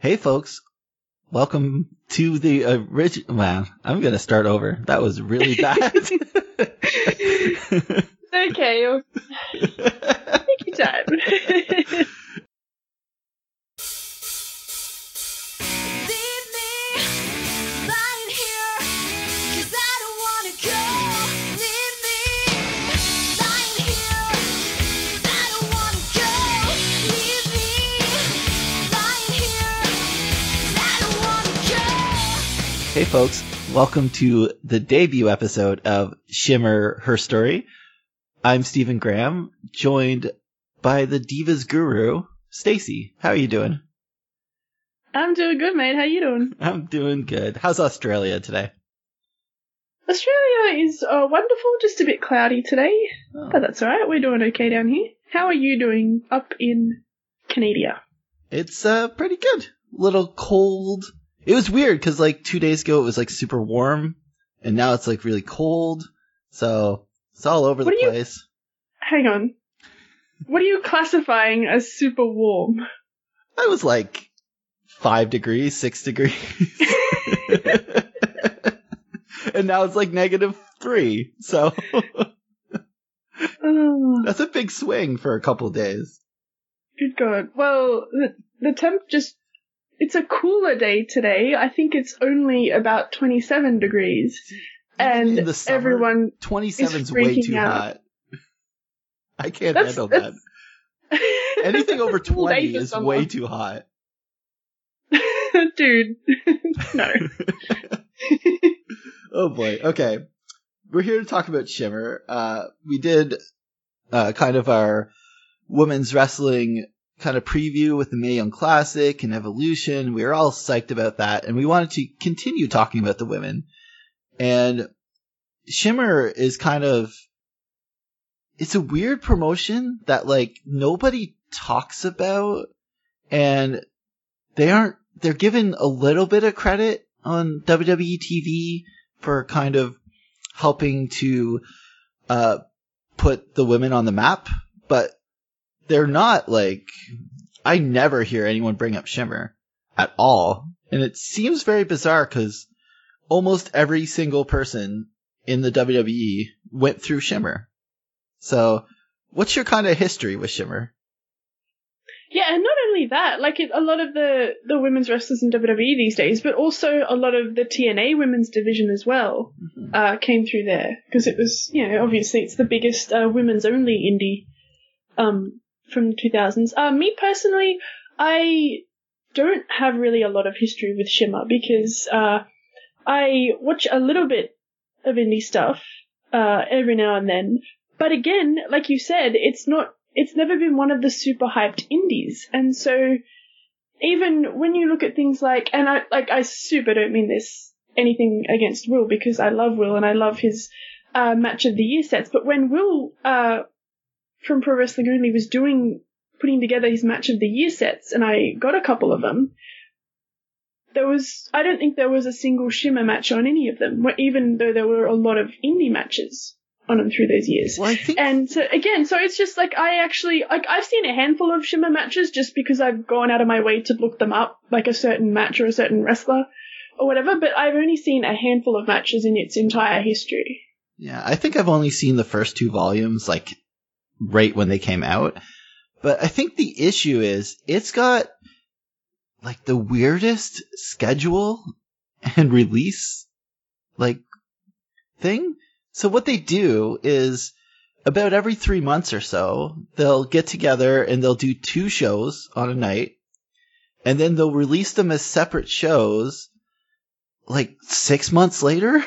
Hey folks, welcome to the original. Man, I'm gonna start over. That was really bad. Okay, take your time. Hey folks, welcome to the debut episode of Shimmer, Her Story. I'm Stephen Graham, joined by the Divas Guru, Stacey. How are you doing? I'm doing good, mate. How you doing? I'm doing good. How's Australia today? Australia is wonderful, just a bit cloudy today, but that's alright. We're doing okay down here. How are you doing up in Canada? It's pretty good. Little cold. It was weird because like 2 days ago it was like super warm, and now it's like really cold. So it's all over the place. Hang on. What are you classifying as super warm? I was like 5 degrees, 6 degrees. And now it's like -3. So that's a big swing for a couple of days. Good God. Well, the temp it's a cooler day today. I think it's only about 27 degrees. And in the summer, everyone 27 is way too out. hot. I can't handle that. Anything over 20 is way too hot. Dude, no. Oh boy. Okay. We're here to talk about Shimmer. We did kind of our women's wrestling kind of preview with the Mae Young Classic and Evolution. We were all psyched about that, and we wanted to continue talking about the women. And Shimmer is kind of, it's a weird promotion that like nobody talks about, and they're given a little bit of credit on WWE TV for kind of helping to put the women on the map, but they're not like, I never hear anyone bring up Shimmer at all. And it seems very bizarre because almost every single person in the WWE went through Shimmer. So what's your kind of history with Shimmer? Yeah, and not only that, like a lot of the women's wrestlers in WWE these days, but also a lot of the TNA women's division as well, came through there. Because it was, obviously it's the biggest women's only indie from the 2000s. Me personally, I don't have really a lot of history with Shimmer because I watch a little bit of indie stuff every now and then. But again, like you said, it's never been one of the super hyped indies. And so even when you look at things like, and I super don't mean this anything against Will because I love Will and I love his match of the year sets, but when Will from Pro Wrestling Only was putting together his match of the year sets, and I got a couple of them, I don't think there was a single Shimmer match on any of them, even though there were a lot of indie matches on them through those years. Well, and so again, so it's just like I've seen a handful of Shimmer matches just because I've gone out of my way to look them up, like a certain match or a certain wrestler or whatever, but I've only seen a handful of matches in its entire history. Yeah, I think I've only seen the first 2 volumes, like, right when they came out. But I think the issue is it's got like the weirdest schedule and release like thing. So what they do is about every 3 months or so, they'll get together and they'll do 2 shows on a night, and then they'll release them as separate shows like 6 months later.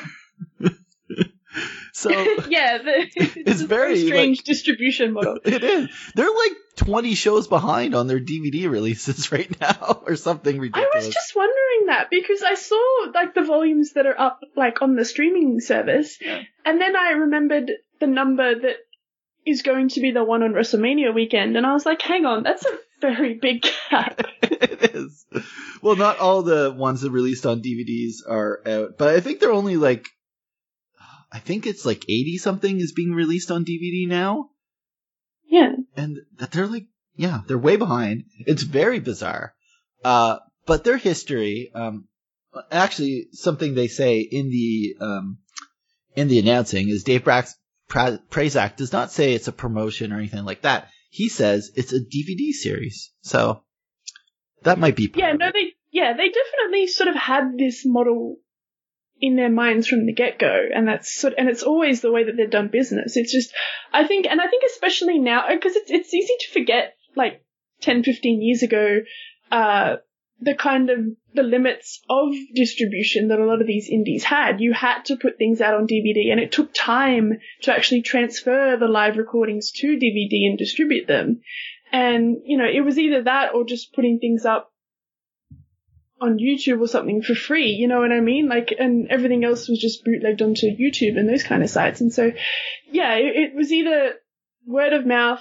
So yeah, it's a very strange distribution model. It is. They're like 20 shows behind on their DVD releases right now, or something ridiculous. I was just wondering that because I saw like the volumes that are up like on the streaming service, and then I remembered the number that is going to be the one on WrestleMania weekend, and I was like, hang on, that's a very big gap. It is. Well, not all the ones that released on DVDs are out, but I think they're only like, I think it's like 80 something is being released on DVD now. Yeah. And they're like, yeah, they're way behind. It's very bizarre. But but their history, actually something they say in the announcing is Dave Prazak does not say it's a promotion or anything like that. He says it's a DVD series. So that might be part of it. They definitely sort of had this model in their minds from the get-go, and and it's always the way that they've done business. It's just, I think especially now, because it's easy to forget, like 10, 15 years ago, the limits of distribution that a lot of these indies had. You had to put things out on DVD, and it took time to actually transfer the live recordings to DVD and distribute them. And, it was either that or just putting things up on YouTube or something for free, you know what I mean? And everything else was just bootlegged onto YouTube and those kind of sites. And so, it was either word of mouth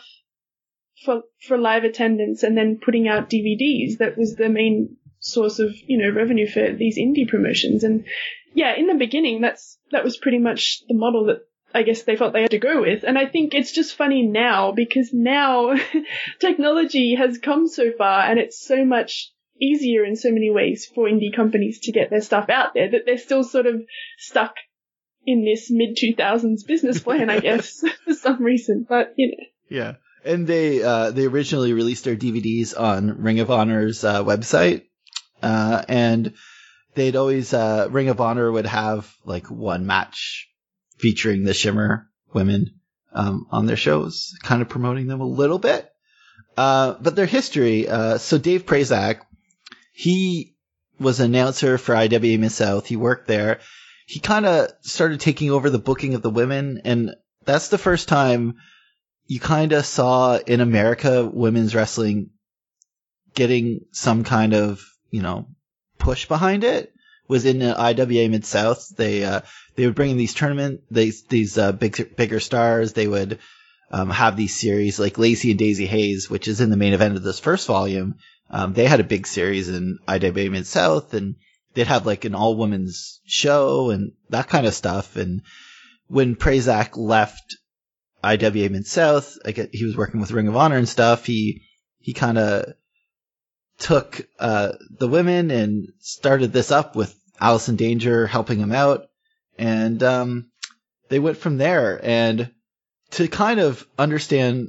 for live attendance and then putting out DVDs that was the main source of, revenue for these indie promotions. And in the beginning, that was pretty much the model that I guess they felt they had to go with. And I think it's just funny now because now technology has come so far and it's so much easier in so many ways for indie companies to get their stuff out there that they're still sort of stuck in this mid-2000s business plan, I guess, for some reason. But, Yeah. And they originally released their DVDs on Ring of Honor's website. And they'd always, Ring of Honor would have like one match featuring the Shimmer women, on their shows, kind of promoting them a little bit. But their history, so Dave Prazak, he was an announcer for IWA Mid-South. He worked there. He kind of started taking over the booking of the women, and that's the first time you kind of saw in America women's wrestling getting some kind of, push behind it. Was in the IWA Mid-South. They would bring in these these bigger stars. They would have these series like Lacey and Daisy Hayes, which is in the main event of this first volume. They had a big series in IWA Mid-South, and they'd have like an all-women's show and that kind of stuff. And when Prazak left IWA Mid-South, he was working with Ring of Honor and stuff. He kind of took the women and started this up with Allison Danger helping him out. And they went from there. And to kind of understand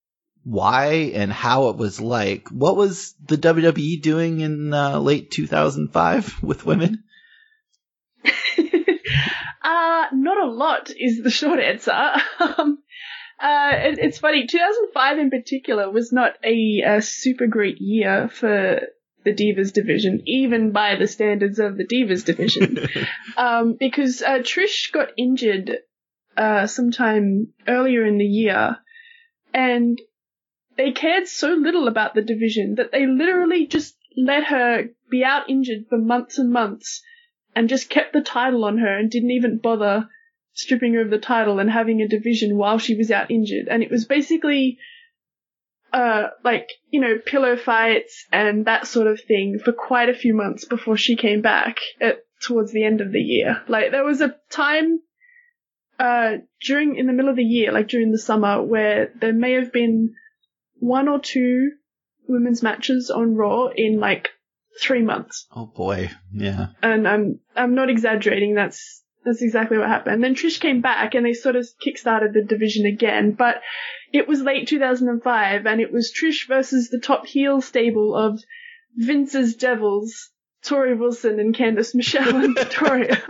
why and how it was like, what was the WWE doing in late 2005 with women? Not a lot is the short answer. It's funny, 2005 in particular was not a super great year for the Divas division, even by the standards of the Divas division, because Trish got injured sometime earlier in the year, and they cared so little about the division that they literally just let her be out injured for months and months and just kept the title on her and didn't even bother stripping her of the title and having a division while she was out injured. And it was basically pillow fights and that sort of thing for quite a few months before she came back towards the end of the year. Like, there was a time in the middle of the year, like during the summer, where there may have been 1 or 2 women's matches on Raw in like 3 months. Oh boy, yeah. And I'm not exaggerating. That's exactly what happened. And then Trish came back and they sort of kickstarted the division again, but it was late 2005 and it was Trish versus the top heel stable of Vince's Devils, Tori Wilson and Candice Michelle and Victoria.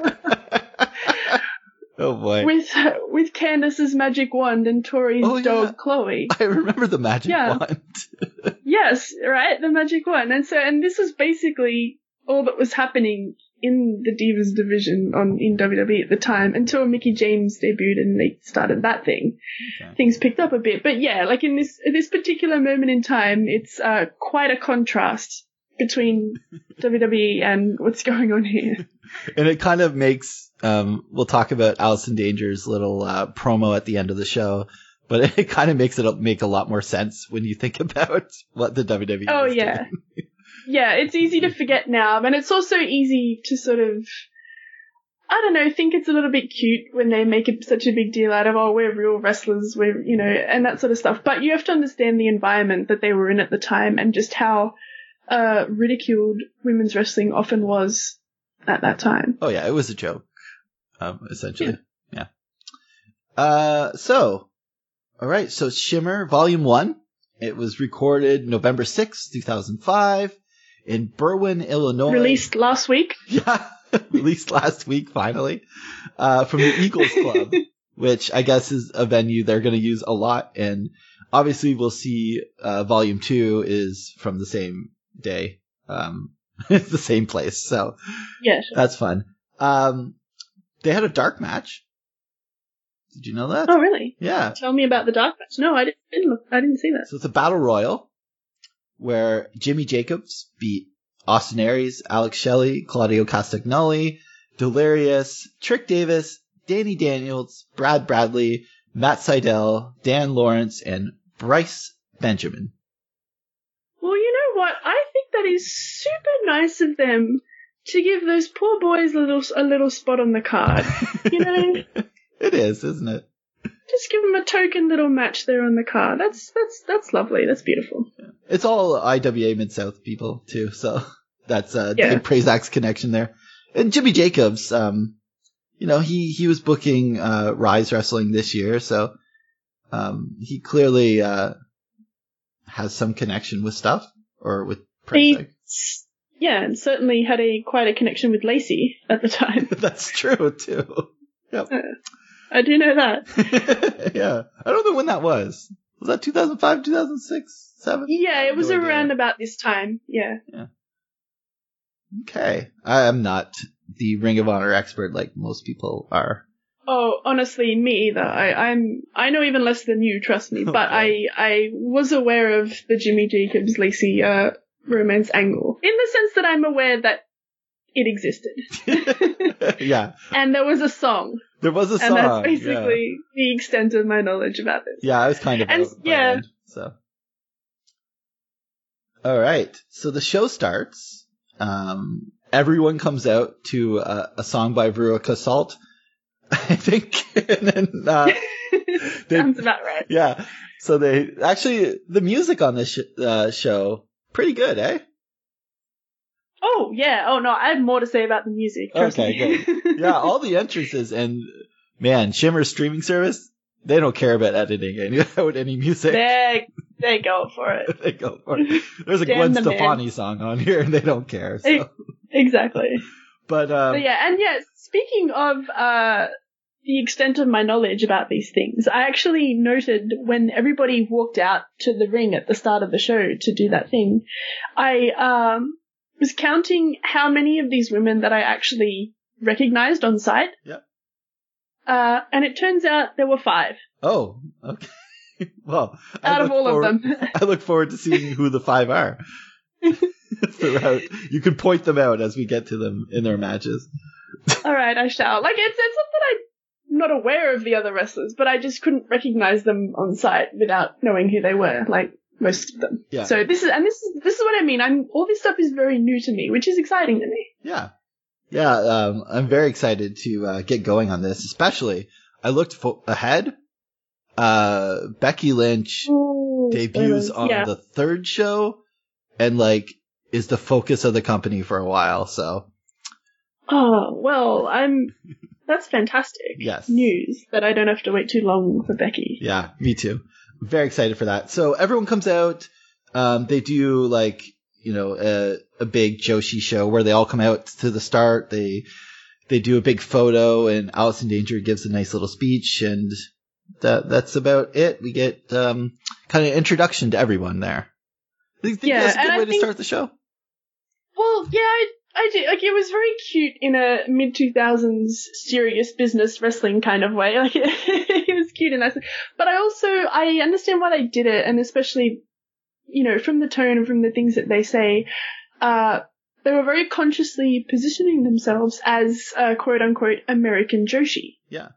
Oh boy. With Candice's magic wand and Tori's dog Chloe. I remember the magic wand. Yes, right? The magic wand. And this was basically all that was happening in the Divas division in WWE at the time until Mickie James debuted and they started that thing. Okay. Things picked up a bit. But yeah, like in this particular moment in time, it's quite a contrast between WWE and what's going on here. And it kind of makes, we'll talk about Allison Danger's little promo at the end of the show, but it kind of makes it make a lot more sense when you think about what the WWE is doing. Yeah, it's easy to forget now, and it's also easy to sort of, I don't know, think it's a little bit cute when they make such a big deal out of, oh, we're real wrestlers, and that sort of stuff. But you have to understand the environment that they were in at the time and just how ridiculed women's wrestling often was at that time. Oh yeah, it was a joke, essentially. Yeah. All right. So Shimmer Volume 1. It was recorded November 6th, 2005 in Berwyn, Illinois. Released last week. Yeah. Released last week, finally. From the Eagles Club, which I guess is a venue they're going to use a lot. And obviously we'll see, Volume 2 is from the same day. It's the same place. So yeah, sure. That's fun. They had a dark match. Did you know that? Oh, really? Yeah. Tell me about the dark match. No, I didn't see that. So it's a battle royal where Jimmy Jacobs beat Austin Aries, Alex Shelley, Claudio Castagnoli, Delirious, Trick Davis, Danny Daniels, Brad Bradley, Matt Seidel, Dan Lawrence, and Bryce Benjamin. Well, you know what? I think that is super nice of them to give those poor boys a little spot on the card. You know? It is, isn't it? Just give them a token little match there on the card. That's lovely. That's beautiful. Yeah. It's all IWA Mid-South people, too, so that's Dave Prazak's connection there. And Jimmy Jacobs, he was booking Rise Wrestling this year, so he clearly has some connection with stuff, or with Prazak. Yeah, and certainly had quite a connection with Lacey at the time. That's true, too. Yep. I do know that. Yeah. I don't know when that was. Was that 2005, 2006, 2007? Yeah, it was around about this time. Yeah. Okay. I am not the Ring of Honor expert like most people are. Oh, honestly, me either. I know even less than you, trust me. Okay. But I was aware of the Jimmy Jacobs Lacey romance angle, in the sense that I'm aware that it existed. Yeah. And there was a song. There was a song. And that's basically the extent of my knowledge about this. Yeah, I was kind of out by then, so. All right. So the show starts. Everyone comes out to a song by Veruca Salt, I think. And then, sounds about right. Yeah. So the music on this show, pretty good, eh? Oh, yeah. Oh, no, I have more to say about the music. Okay, good. Yeah, all the entrances, and man, Shimmer's streaming service, they don't care about editing any music. They go for it. They go for it. There's a Gwen Stefani song on here, and they don't care. So. Exactly. But speaking of the extent of my knowledge about these things, I actually noted when everybody walked out to the ring at the start of the show to do that thing, I was counting how many of these women that I actually recognized on sight. Yep. And it turns out there were 5. Oh, okay. Well, out of all of them. I look forward to seeing who the 5 are. Throughout. You can point them out as we get to them in their matches. All right, I shall. Like, it's not that I'm not aware of the other wrestlers, but I just couldn't recognize them on sight without knowing who they were. Like, most of them. Yeah. So this is what I mean. All this stuff is very new to me, which is exciting to me. Yeah. Yeah. I'm very excited to get going on this. Especially, I looked ahead. Becky Lynch debuts on the 3rd show, and is the focus of the company for a while. So. Oh well, that's fantastic. Yes. News that I don't have to wait too long for Becky. Yeah, me too. Very excited for that. So everyone comes out. They do a big Joshi show where they all come out to the start. They do a big photo, and Allison Danger gives a nice little speech, and that's about it. We get kind of introduction to everyone there. I think that's a good way to start the show. Well, yeah, I do. Like, it was very cute in a mid-2000s serious business wrestling kind of way. Like, it was cute and nice. But I understand why they did it, and especially, from the tone and from the things that they say, they were very consciously positioning themselves as quote-unquote American Joshi. Yeah.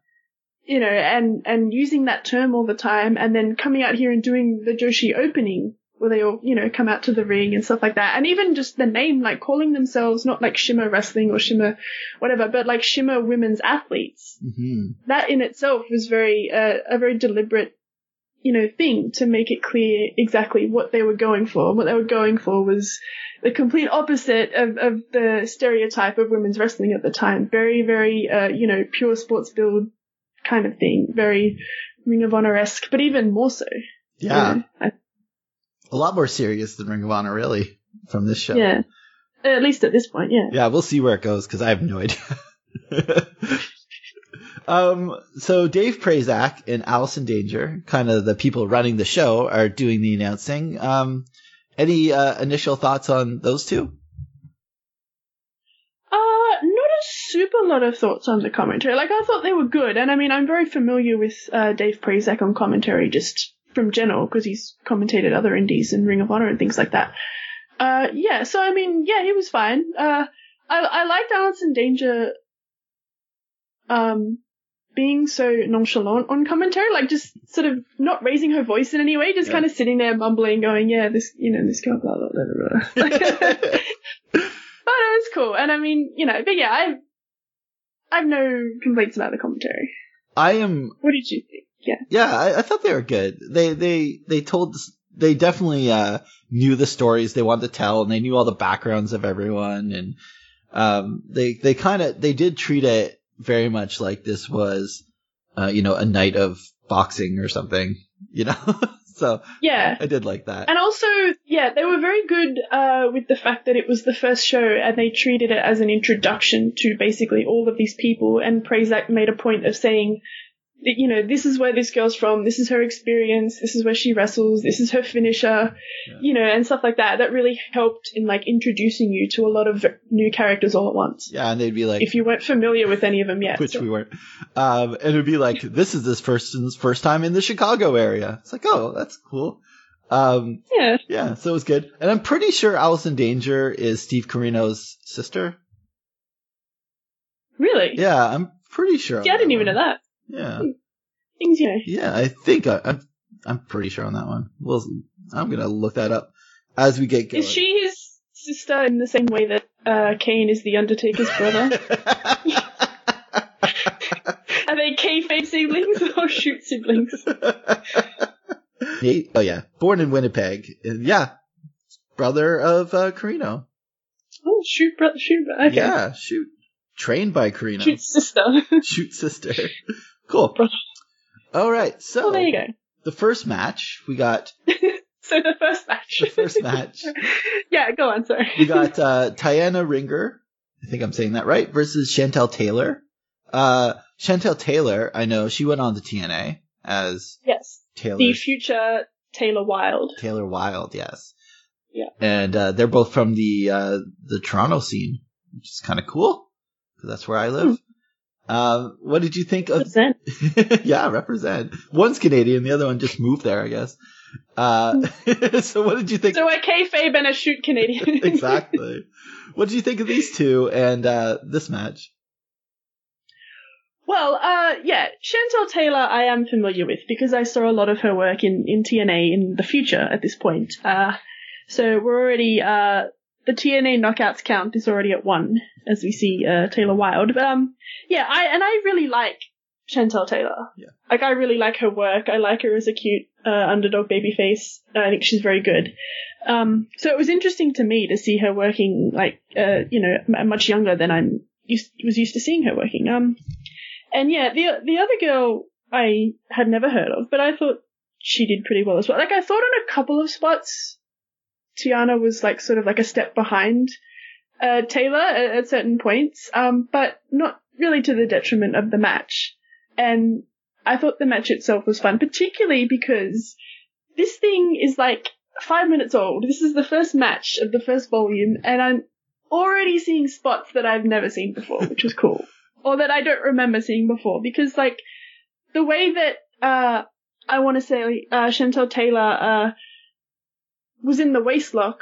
And using that term all the time, and then coming out here and doing the Joshi opening, where they all, come out to the ring and stuff like that. And even just the name, like calling themselves not like Shimmer Wrestling or Shimmer whatever, but like Shimmer Women's Athletes. Mm-hmm. That in itself was a very deliberate, thing to make it clear exactly what they were going for. And what they were going for was the complete opposite of the stereotype of women's wrestling at the time. Very, very, pure sports build kind of thing. Very Ring of Honor-esque, but even more so. Yeah. A lot more serious than Ring of Honor, really, from this show. Yeah. At least at this point, yeah. Yeah, we'll see where it goes, because I have no idea. So Dave Prazak and Allison Danger, kind of the people running the show, are doing the announcing. Any initial thoughts on those two? Not a super lot of thoughts on the commentary. Like, I thought they were good, and I mean, I'm very familiar with Dave Prazak on commentary just from general, because he's commentated other indies and Ring of Honor and things like that. So I mean, yeah, he was fine. I liked Allison Danger being so nonchalant on commentary, like just sort of not raising her voice in any way, just kind of sitting there mumbling, going, yeah, this girl, blah, blah, blah, blah. But it was cool. And I mean, but yeah, I've no complaints about the commentary. What did you think? Yeah. Yeah, I thought they were good. They definitely knew the stories they wanted to tell, and they knew all the backgrounds of everyone, and they did treat it very much like this was a night of boxing or something, So yeah, I did like that. And also, yeah, they were very good with the fact that it was the first show, and they treated it as an introduction to basically all of these people. And Prazak made a point of saying that, this is where this girl's from, this is her experience, this is where she wrestles, this is her finisher, and stuff like that. That really helped in, like, introducing you to a lot of new characters all at once. Yeah, and they'd be like... if you weren't familiar with any of them yet. Which we weren't. And it would be like, this is this person's first time in the Chicago area. It's like, oh, that's cool. Yeah, so it was good. And I'm pretty sure Allison Danger is Steve Corino's sister. Really? Yeah, I'm pretty sure. Yeah, I didn't even know that. Yeah. Things, Yeah, I think I'm pretty sure on that one. I'm gonna look that up as we get going. Is she his sister in the same way that Kane is the Undertaker's brother? Are they kayfabe siblings or shoot siblings? Oh yeah, born in Winnipeg. Yeah, brother of Corino. Oh, shoot brother. Okay. Yeah, shoot. Trained by Corino. Shoot sister. Shoot sister. Cool. All right, so well, there you go. The first match we got. So the first match. Yeah, go on. Sorry. We got Tiana Ringer. I think I'm saying that right. Versus Chantel Taylor. Chantel Taylor, I know she went on to TNA as Taylor. The future Taylor Wilde. Taylor Wilde, yes. Yeah. And they're both from the Toronto scene, which is kind of cool because that's where I live. What did you think of? Represent. Yeah, represent. One's Canadian, the other one just moved there, I guess. So what did you think? So a kayfabe and a shoot Canadian. Exactly. What did you think of these two and this match? Well, Chantel Taylor I am familiar with because I saw a lot of her work in TNA in the future at this point. So we're already, the TNA knockouts count is already at 1 as we see Taylor Wilde. But I really like Chantel Taylor. Yeah. Like, I really like her work. I like her as a cute underdog babyface. I think she's very good. So it was interesting to me to see her working much younger than I was used to seeing her working. And yeah, the other girl I had never heard of, but I thought she did pretty well as well. Like, I thought on a couple of spots, Tiana was like sort of like a step behind Taylor at certain points, but not really to the detriment of the match. And I thought the match itself was fun, particularly because this thing is like 5 minutes old. This is the first match of the first volume, and I'm already seeing spots that I've never seen before, which was cool. Or that I don't remember seeing before, because like the way that I want to say Chantel Taylor was in the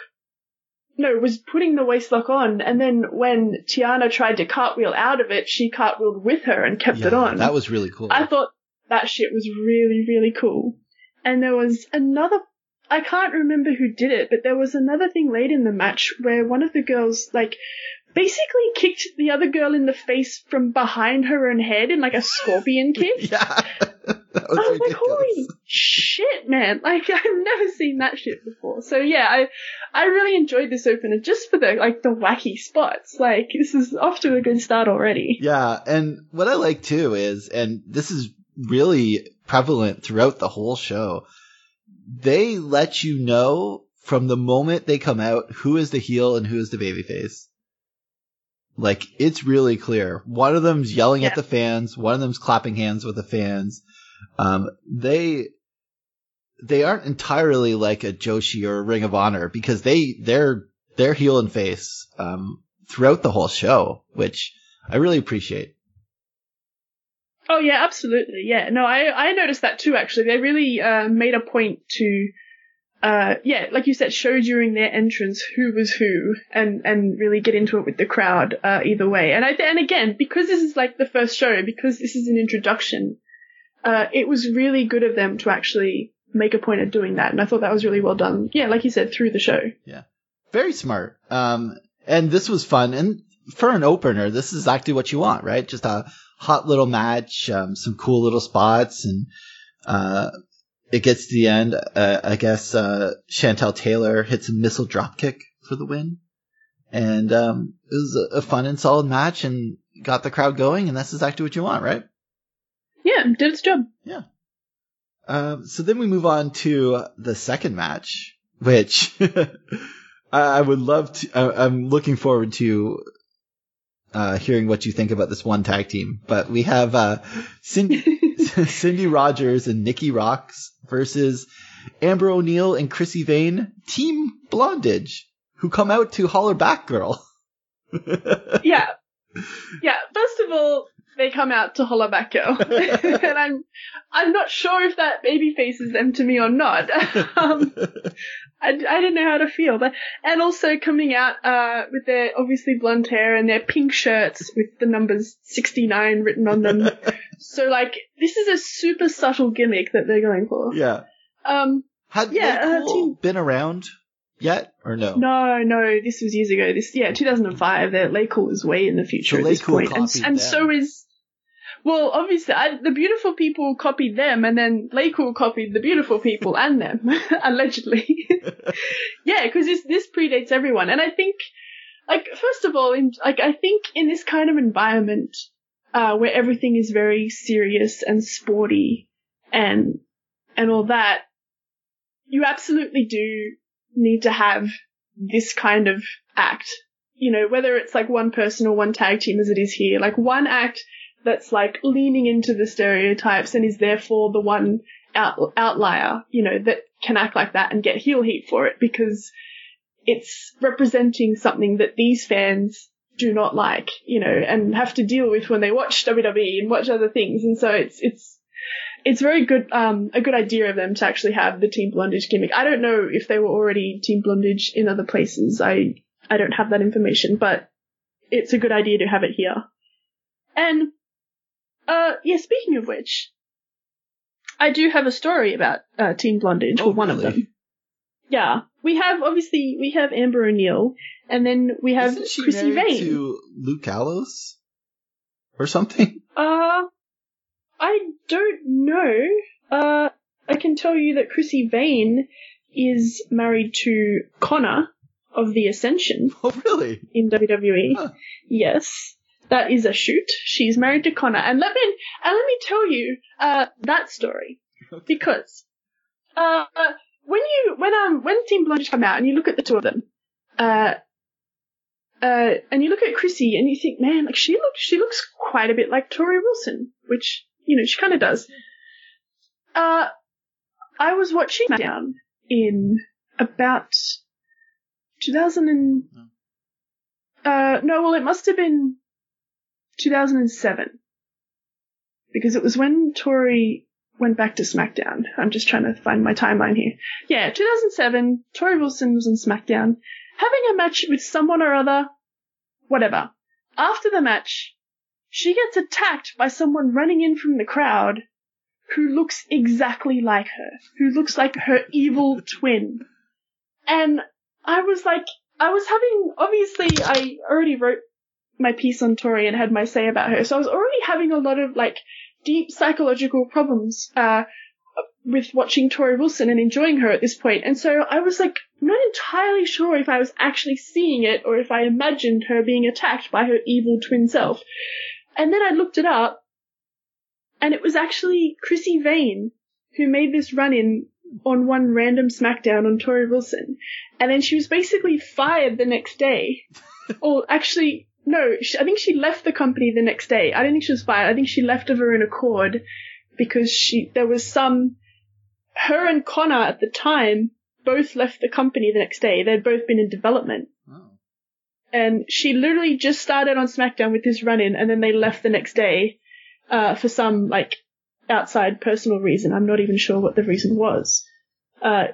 was putting the waistlock on, and then when Tiana tried to cartwheel out of it, she cartwheeled with her and kept it on. That was really cool. I thought that shit was really, really cool. And there was another, I can't remember who did it, but there was another thing late in the match where one of the girls, like, basically kicked the other girl in the face from behind her own head in like a scorpion kick. Yeah. That was I was ridiculous. like, holy shit, man. Like, I've never seen that shit before. So yeah, I really enjoyed this opener just for the wacky spots. Like, this is off to a good start already. Yeah, and what I like too is, and this is really prevalent throughout the whole show, they let you know from the moment they come out who is the heel and who is the babyface. Like, it's really clear. One of them's yelling at the fans. One of them's clapping hands with the fans. They aren't entirely like a Joshi or a Ring of Honor because they're heel and face, throughout the whole show, which I really appreciate. Oh yeah, absolutely. Yeah. No, I noticed that too, actually. They really, made a point to, like you said, show during their entrance who was who and really get into it with the crowd, either way. And again, because this is like the first show, because this is an introduction, it was really good of them to actually make a point of doing that. And I thought that was really well done. Yeah, like you said, through the show. Yeah. Very smart. And this was fun. And for an opener, this is exactly what you want, right? Just a hot little match, some cool little spots, and, it gets to the end. I guess Chantel Taylor hits a missile dropkick for the win. And it was a fun and solid match and got the crowd going, and that's exactly what you want, right? Yeah, did its job. Yeah. So then we move on to the second match, which I would love to. I'm looking forward to hearing what you think about this one tag team. But we have Cindy Rogers and Nikki Roxx versus Amber O'Neal and Chrissy Vane, Team Blondage, who come out to holler back, girl. Yeah. First of all, they come out to holler back, girl, and I'm not sure if that baby faces them to me or not. I didn't know how to feel, but and also coming out with their obviously blonde hair and their pink shirts with the numbers 69 written on them. So like this is a super subtle gimmick that they're going for. Yeah. Had Laycool been around yet or no? No, this was years ago. 2005. Laycool is way in the future so at this point, and them. so is. Well, obviously, the beautiful people copied them, and then Laycool copied the beautiful people and them, allegedly. Yeah, because this predates everyone, and I think, like, first of all, I think in this kind of environment, where everything is very serious and sporty, and all that, you absolutely do need to have this kind of act. You know, whether it's like one person or one tag team as it is here, like one act that's like leaning into the stereotypes and is therefore the one outlier, you know, that can act like that and get heel heat for it because it's representing something that these fans do not like, you know, and have to deal with when they watch WWE and watch other things. And so it's very good, a good idea of them to actually have the Team Blondage gimmick. I don't know if they were already Team Blondage in other places. I don't have that information, but it's a good idea to have it here. And speaking of which, I do have a story about Team Blondage, or one of them. Yeah, we have Amber O'Neal, and then we have Chrissy Vane. To Luke Gallows or something? I don't know. I can tell you that Chrissy Vane is married to Connor of the Ascension. Oh, really? In WWE. Huh. Yes. That is a shoot. She's married to Connor. And let me tell you, that story. Okay. Because, when Team Blondage come out and you look at the two of them, and you look at Chrissy and you think, man, like she looks quite a bit like Tori Wilson, which, you know, she kind of does. I was watching SmackDown in about 2000 it must have been 2007. Because it was when Tori went back to SmackDown. I'm just trying to find my timeline here. Yeah, 2007, Tori Wilson was on SmackDown, having a match with someone or other, whatever. After the match, she gets attacked by someone running in from the crowd who looks exactly like her, who looks like her evil twin. And I was I already wrote my piece on Tori and had my say about her, so I was already having a lot of, like, deep psychological problems with watching Tori Wilson and enjoying her at this point. And so I was like not entirely sure if I was actually seeing it or if I imagined her being attacked by her evil twin self. And then I looked it up, and it was actually Chrissy Vane who made this run-in on one random SmackDown on Tori Wilson. And then she was basically fired the next day. Or actually, no, I think she left the company the next day. I don't think she was fired. I think she left of her own accord because there was her and Connor at the time both left the company the next day. They'd both been in development. Oh. And she literally just started on SmackDown with this run-in, and then they left the next day for some, like, outside personal reason. I'm not even sure what the reason was. And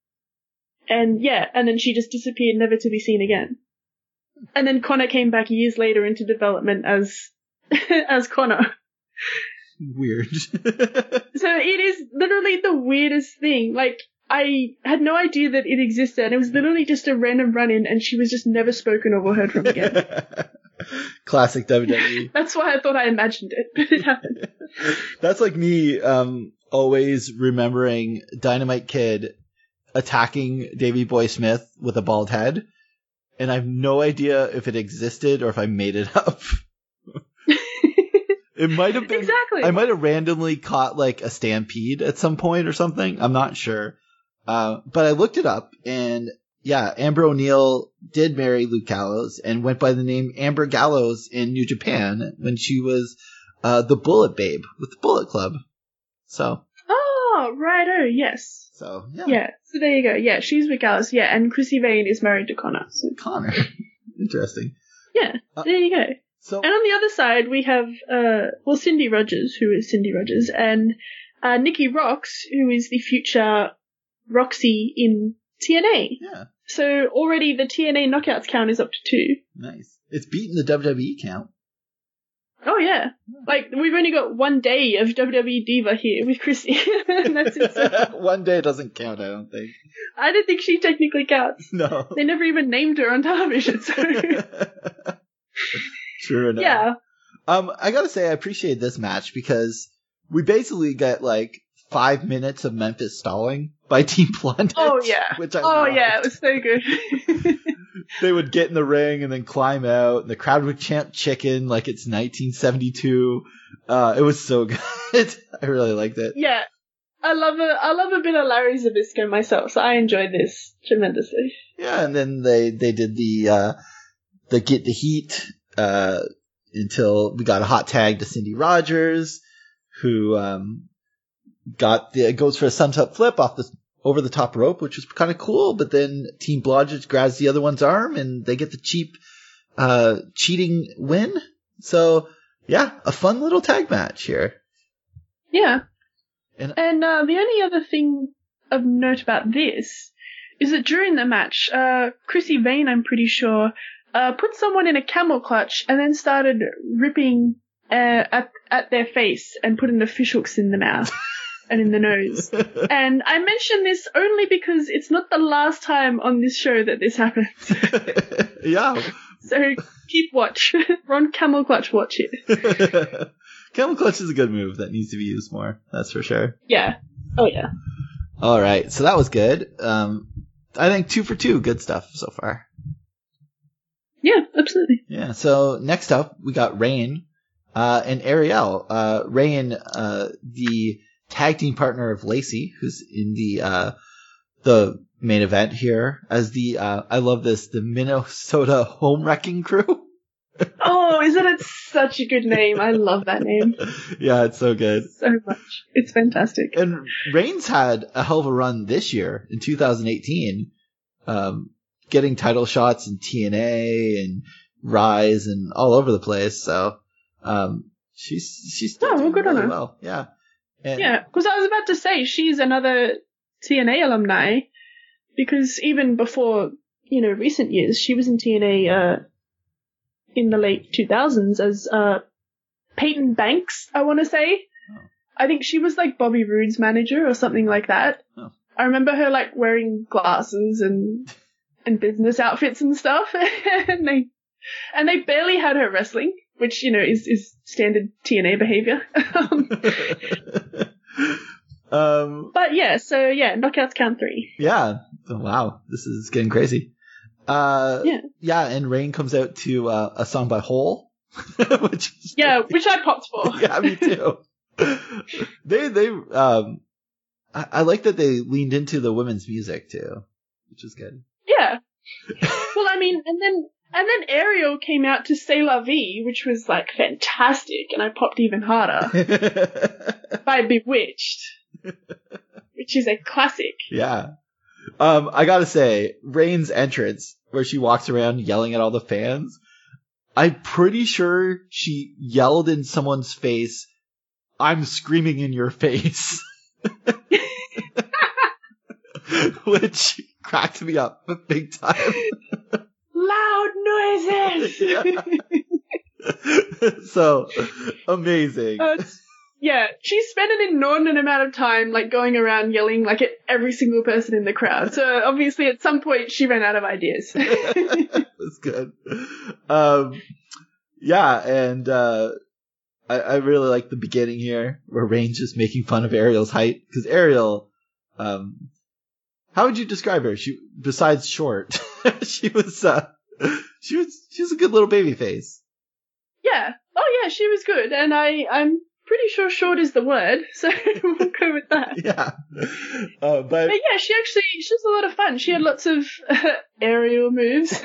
then she just disappeared, never to be seen again. And then Connor came back years later into development as Connor. Weird. So it is literally the weirdest thing. Like, I had no idea that it existed. It was literally just a random run-in, and she was just never spoken of or heard from again. Classic WWE. That's why I thought I imagined it, but it happened. That's like me always remembering Dynamite Kid attacking Davey Boy Smith with a bald head, and I have no idea if it existed or if I made it up. It might have been. Exactly. I might have randomly caught like a stampede at some point or something. I'm not sure. But I looked it up, and yeah, Amber O'Neal did marry Luke Gallows and went by the name Amber Gallows in New Japan when she was the Bullet Babe with the Bullet Club. So. Oh, righto, yes. So, yeah. Yeah, so there you go. Yeah, she's with Gallows, yeah, and Chrissy Vane is married to Connor. So. Connor. Interesting. Yeah, there you go. So, and on the other side, we have, Cindy Rogers, who is Cindy Rogers, and Nikki Roxx, who is the future Roxy in TNA. Yeah. So already the TNA knockouts count is up to 2. Nice. It's beaten the WWE count. Oh, yeah. Like, we've only got 1 day of WWE Diva here with Chrissy. And that's it. So 1 day doesn't count, I don't think. I don't think she technically counts. No. They never even named her on television, so. True enough. Yeah. I gotta say, I appreciate this match because we basically get like 5 minutes of Memphis stalling by Team Blonde. Oh, yeah. Which I loved. Yeah, it was so good. They would get in the ring and then climb out, and the crowd would chant chicken like it's 1972. It was so good. I really liked it. Yeah. I love a bit of Larry Zbyszko myself, so I enjoyed this tremendously. Yeah, and then they did the get the heat until we got a hot tag to Cindy Rogers, who goes for a sunset flip over the top rope, which was kind of cool, but then Team Blonde just grabs the other one's arm and they get the cheap cheating win. So yeah, a fun little tag match here. Yeah. And the only other thing of note about this is that during the match, Chrissy Vane, I'm pretty sure, put someone in a camel clutch and then started ripping at their face and putting the fishhooks in the mouth and in the nose. And I mention this only because it's not the last time on this show that this happens. Yeah. So keep watch. We're on camel clutch watch here. Camel clutch is a good move that needs to be used more. That's for sure. Yeah. Oh, yeah. All right. So that was good. I think 2 for 2. Good stuff so far. Yeah, absolutely. Yeah. So next up, we got Rain and Ariel. Rain, the tag team partner of Lacey, who's in the main event here as the I love this, the Minnesota Home Wrecking Crew. Oh, isn't it such a good name? I love that name. Yeah, it's so good. So much. It's fantastic. And Reigns had a hell of a run this year in 2018, getting title shots in TNA and Rise and all over the place. So she's still doing good on really her. well. Yeah. And yeah, because I was about to say she's another TNA alumni, because even before, recent years, she was in TNA in the late 2000s as Peyton Banks, I want to say. Oh. I think she was like Bobby Roode's manager or something like that. Oh. I remember her like wearing glasses and business outfits and stuff. and they barely had her wrestling. which, is standard TNA behavior. But yeah, so yeah, knockouts count 3. Yeah. Oh, wow. This is getting crazy. Yeah, and Rain comes out to a song by Hole. which I popped for. Yeah, me too. I like that they leaned into the women's music too, which is good. Yeah. Well, I mean, and then Ariel came out to C'est La Vie, which was like fantastic, and I popped even harder by Bewitched, which is a classic. Yeah. I gotta say, Rain's entrance, where she walks around yelling at all the fans, I'm pretty sure she yelled in someone's face, "I'm screaming in your face." Which cracked me up big time. Loud noises! Yeah. So, amazing. Yeah, she spent an inordinate amount of time like going around yelling like at every single person in the crowd. So obviously at some point she ran out of ideas. That's good. Yeah, and I really like the beginning here where Rain's just making fun of Ariel's height, because Ariel, how would you describe her? She, besides short, she was a good little baby face. Yeah. Oh yeah, she was good, and I'm pretty sure short is the word, so we'll go with that. Yeah. But yeah, she was a lot of fun. She had lots of aerial moves.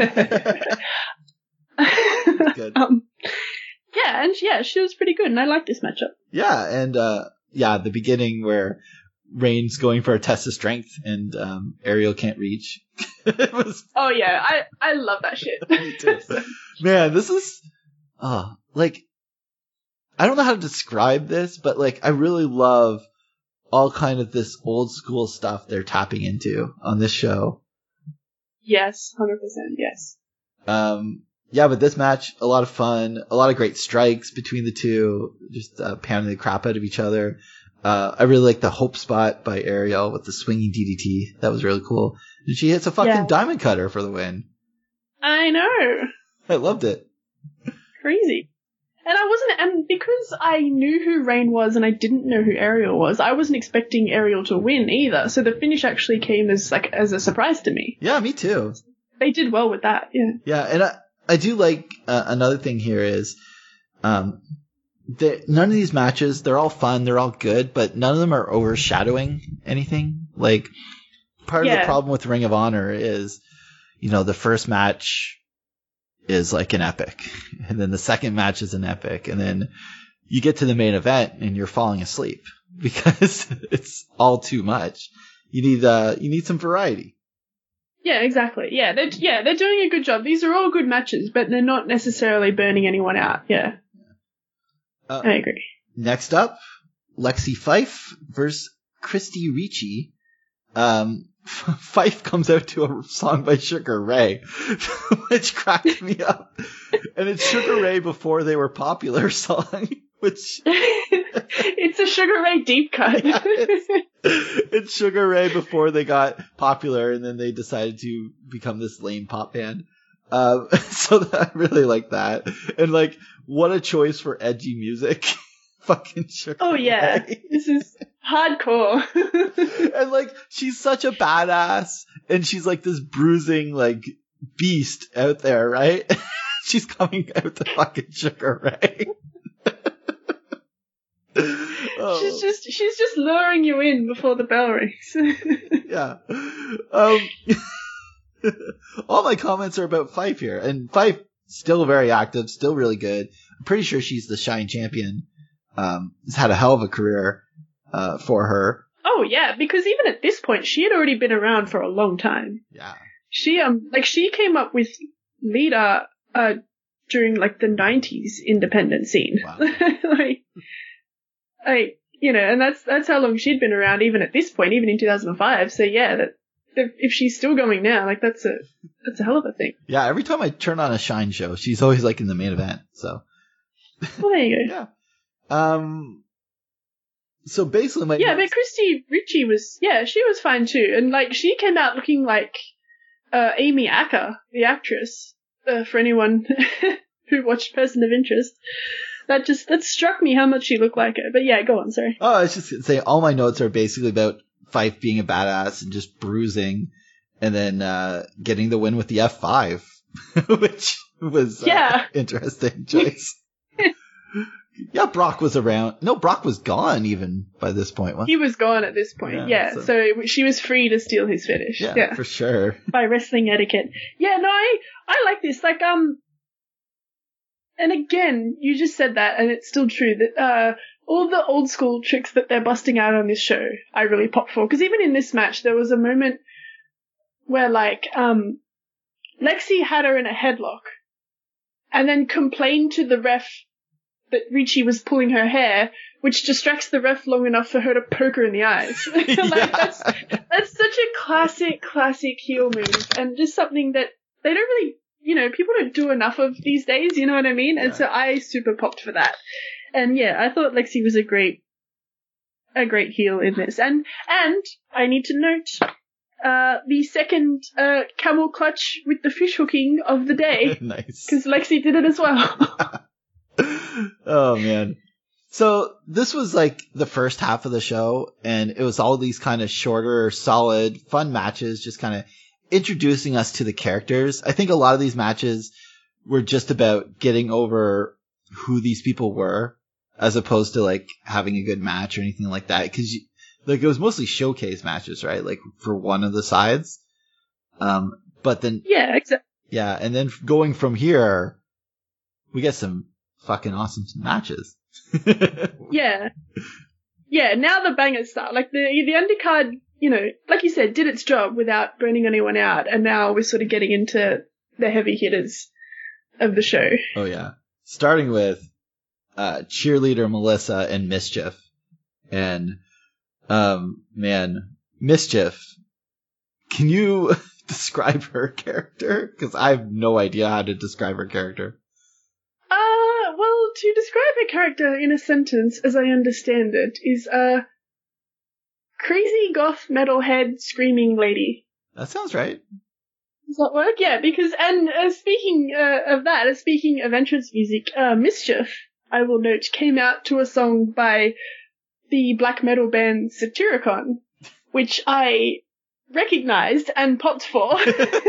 Good. Yeah, and she was pretty good, and I liked this matchup. Yeah, and the beginning where Rain's going for a test of strength and Ariel can't reach. It was. Oh yeah, I love that shit. Me too. Man, this is like, I don't know how to describe this, but like I really love all kind of this old school stuff they're tapping into on this show. Yes, 100%, yes. Yeah, but this match, a lot of fun, a lot of great strikes between the two, just pounding the crap out of each other. I really like the Hope Spot by Ariel with the swinging DDT. That was really cool. And she hits a fucking diamond cutter for the win. I know. I loved it. Crazy. And because I knew who Rain was and I didn't know who Ariel was, I wasn't expecting Ariel to win either. So the finish actually came as a surprise to me. Yeah, me too. They did well with that, yeah. Yeah, and I do like another thing here is none of these matches, they're all fun, they're all good, but none of them are overshadowing anything. Like, part of the problem with Ring of Honor is, the first match is like an epic, and then the second match is an epic, and then you get to the main event and you're falling asleep because it's all too much. You need some variety. Yeah, exactly. Yeah, they're doing a good job. These are all good matches, but they're not necessarily burning anyone out. Yeah. I agree. Next up, Lexi Fife versus Christy Ricci. Fife comes out to a song by Sugar Ray, which cracked me up. And it's Sugar Ray before they were popular song, which... It's a Sugar Ray deep cut. Yeah, it's Sugar Ray before they got popular, and then they decided to become this lame pop band. So I really like that. And like, what a choice for edgy music. Fucking Sugar Oh yeah, Ray. This is hardcore. And like, she's such a badass, and she's like this bruising like beast out there, right? She's coming out to fucking Sugar Ray. Oh. She's just luring you in before the bell rings. Yeah. All my comments are about Fife here, and Fife still very active, still really good. I'm pretty sure she's the Shine champion. Has had a hell of a career for her. Oh yeah, because even at this point, she had already been around for a long time. Yeah. She she came up with Lita during like the 90s independent scene. Wow. And that's how long she'd been around, even at this point, even in 2005. So yeah, if she's still going now, like that's a hell of a thing. Yeah, every time I turn on a Shine show, she's always like in the main event. So. Well, there you go. Yeah. So basically, but Christy Ricci she was fine too, and like she came out looking like Amy Acker, the actress. For anyone who watched Person of Interest. That struck me how much she looked like her. But yeah, go on, sorry. Oh, I was just going to say, all my notes are basically about Fife being a badass and just bruising, and then getting the win with the F5, which was interesting choice. Yeah, Brock was around. No, Brock was gone even by this point. He was gone at this point, so she was free to steal his finish. Yeah, for sure. By wrestling etiquette. Yeah, no, I like this. Like, and again, you just said that, and it's still true that, all the old school tricks that they're busting out on this show, I really pop for. Because even in this match, there was a moment where, like, Lexi had her in a headlock, and then complained to the ref that Ricci was pulling her hair, which distracts the ref long enough for her to poke her in the eyes. Like, that's such a classic heel move, and just something that they don't really, people don't do enough of these days, you know what I mean? Yeah. And so I super popped for that. And yeah, I thought Lexi was a great heel in this. And I need to note, the second, camel clutch with the fish hooking of the day. Nice. Because Lexi did it as well. Oh man. So this was like the first half of the show, and it was all these kind of shorter, solid, fun matches, just kind of introducing us to the characters. I think a lot of these matches were just about getting over who these people were, as opposed to like having a good match or anything like that. Cause like it was mostly showcase matches, right? Like for one of the sides. But then. Yeah, exactly. Yeah. And then going from here, we get some fucking awesome matches. Yeah. Yeah. Now the bangers start. Like the undercard, like you said, did its job without burning anyone out. And now we're sort of getting into the heavy hitters of the show. Oh yeah. Starting with, cheerleader Melissa and Mischief. And, man, Mischief, can you describe her character? Because I have no idea how to describe her character. Well, to describe her character in a sentence, as I understand it, is a crazy goth metalhead screaming lady. That sounds right. Does that work? Yeah, because, and speaking of entrance music, Mischief, I will note, came out to a song by the black metal band Satyricon, which I recognized and popped for.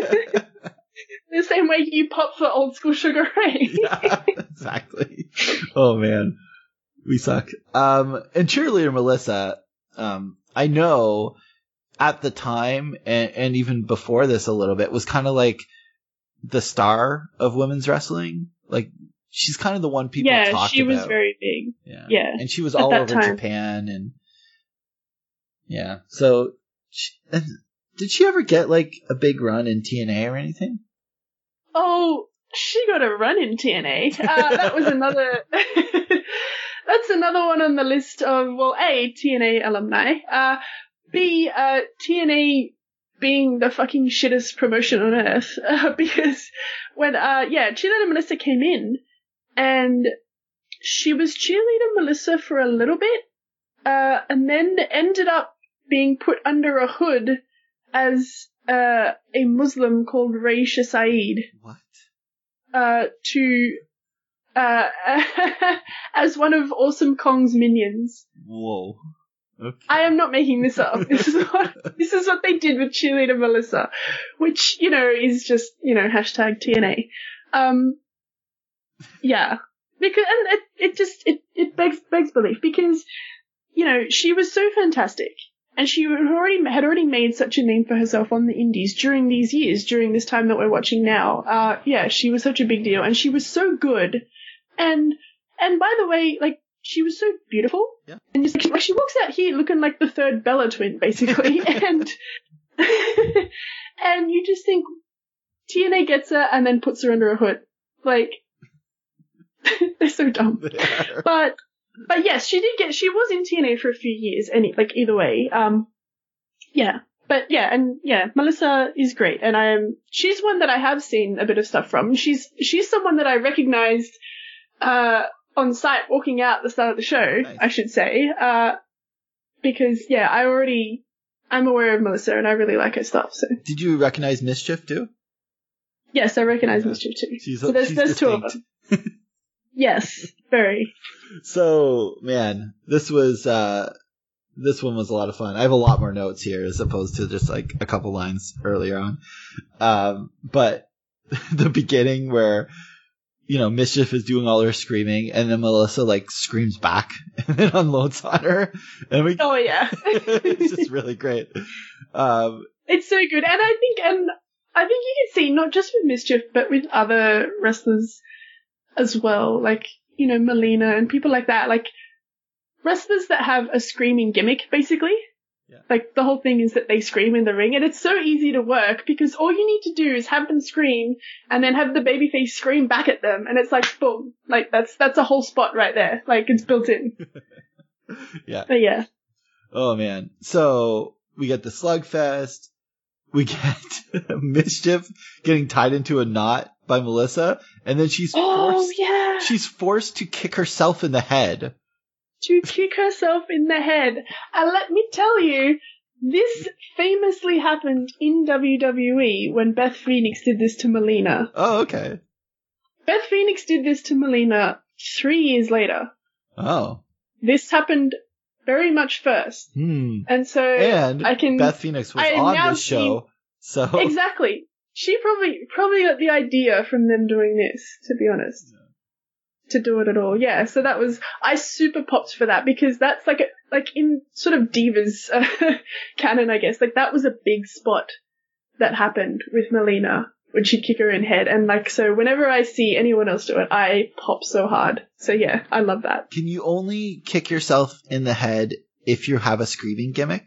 The same way you pop for Old School Sugar Ray. Yeah, exactly. Oh man, we suck. And cheerleader Melissa, I know at the time and even before this a little bit was kind of like the star of women's wrestling. Like she's kind of the one people talked about. Yeah, she was very big. Yeah. And she was all over Japan and yeah. So did she ever get like a big run in TNA or anything? Oh, she got a run in TNA. That was another. That's another one on the list of, well, A, TNA alumni. B, TNA being the fucking shittest promotion on earth. Because when, Cheerleader Melissa came in, and she was Cheerleader Melissa for a little bit, and then ended up being put under a hood as a Muslim called Raisha Saeed. What? As one of Awesome Kong's minions. Whoa. Okay. I am not making this up. This is what they did with Cheerleader Melissa, which, is just, hashtag TNA. Yeah. Because, and it begs belief because, she was so fantastic. And she had already made such a name for herself on the indies during these years, during this time that we're watching now. She was such a big deal, and she was so good. And by the way, like, she was so beautiful. Yeah. And just, like, she walks out here looking like the third Bella twin, basically. and you just think TNA gets her and then puts her under a hood. Like, they're so dumb. But yes, she was in TNA for a few years, either way. Melissa is great, and she's one that I have seen a bit of stuff from. She's someone that I recognized, on site walking out at the start of the show, nice. I should say, because, I'm aware of Melissa and I really like her stuff, so. Did you recognize Mischief too? Yes, I recognize Mischief too. So there's two of them. Yes, very. So, man, this one was a lot of fun. I have a lot more notes here as opposed to just like a couple lines earlier on. But the beginning where, Mischief is doing all her screaming and then Melissa like screams back and then unloads on her. And oh yeah. It's just really great. It's so good. And I think you can see not just with Mischief, but with other wrestlers as well, like, Melina and people like that, like wrestlers that have a screaming gimmick, basically. Yeah. Like the whole thing is that they scream in the ring, and it's so easy to work because all you need to do is have them scream and then have the babyface scream back at them, and it's like boom, like that's a whole spot right there, like it's built in. Yeah. But yeah. Oh man. So we get the slugfest. We get Mischief getting tied into a knot by Melissa, and then she's forced to kick herself in the head. To kick herself in the head. And let me tell you, this famously happened in WWE when Beth Phoenix did this to Melina. Oh, okay. Beth Phoenix did this to Melina 3 years later. Oh. This happened very much first. And so Beth Phoenix was on this show. So exactly. She probably got the idea from them doing this, to be honest. Yeah. To do it at all. Yeah, so I super popped for that because that's like in sort of Divas canon, I guess. Like that was a big spot that happened with Melina when she'd kick her in head. And like, so whenever I see anyone else do it, I pop so hard. So yeah, I love that. Can you only kick yourself in the head if you have a screaming gimmick?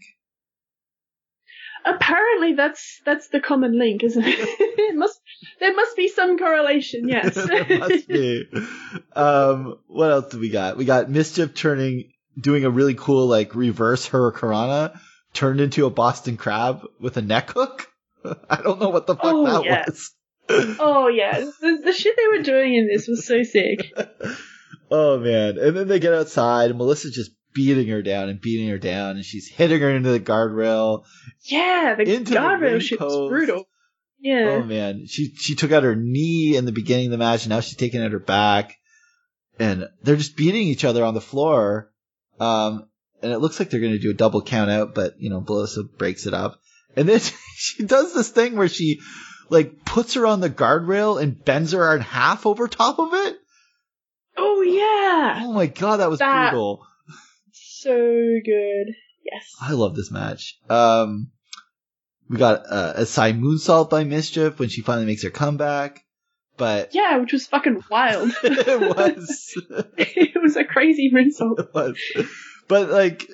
Apparently that's the common link, isn't it? There must be some correlation, yes. There must be. What else do we got? We got Mischief doing a really cool like reverse Hurricanrana, turned into a Boston Crab with a neck hook. I don't know what the fuck was. Oh yeah, the shit they were doing in this was so sick. Oh man. And then they get outside and Melissa's just beating her down, and she's hitting her into the guardrail. Yeah, the guardrail shit was brutal. Yeah. Oh man, she took out her knee in the beginning of the match, and now she's taking out her back, and they're just beating each other on the floor. And it looks like they're going to do a double count out, but Melissa breaks it up, and then she does this thing where she like puts her on the guardrail and bends her in half over top of it. Oh yeah. Oh my god, that was brutal. So good. Yes. I love this match. We got a side moonsault by Mischief when she finally makes her comeback. But yeah, which was fucking wild. It was. It was a crazy moonsault. It was. But like,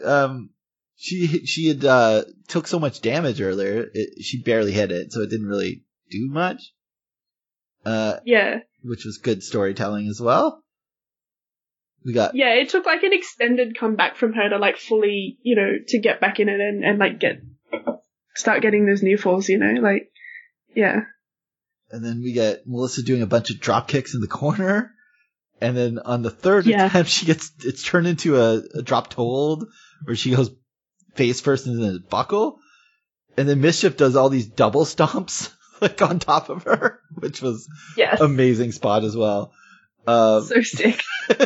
she had took so much damage earlier, she barely hit it, so it didn't really do much. Yeah. Which was good storytelling as well. Yeah, it took like an extended comeback from her to like fully, to get back in it and like start getting those new falls, like, yeah. And then we get Melissa doing a bunch of drop kicks in the corner. And then on the third attempt, it's turned into a drop to hold where she goes face first into the buckle. And then Mischief does all these double stomps like on top of her, which was amazing spot as well. So sick.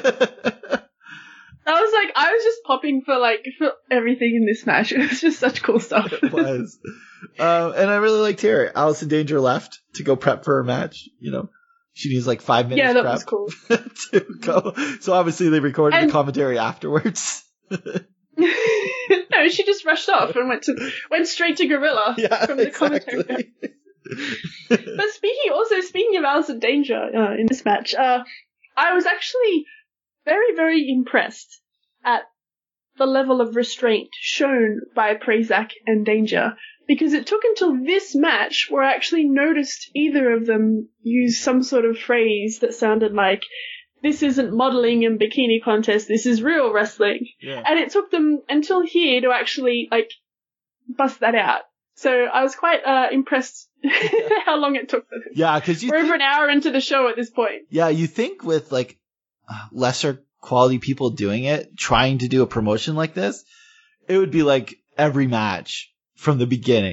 I was just popping for everything in this match. It was just such cool stuff. It was. And I really liked here. Allison Danger left to go prep for her match. She needs like 5 minutes. Yeah, that prep was cool. To go. So obviously they recorded the commentary afterwards. No, she just rushed off and went straight to Gorilla from the commentary. But speaking of Allison Danger in this match, I was actually very, very impressed at the level of restraint shown by Prazak and Danger, because it took until this match where I actually noticed either of them use some sort of phrase that sounded like, this isn't modeling and bikini contest, this is real wrestling. Yeah. And it took them until here to actually, bust that out. So I was quite impressed how long it took them. Yeah, because we're over an hour into the show at this point. Yeah, you think with lesser quality people doing it, trying to do a promotion like this, it would be like every match from the beginning.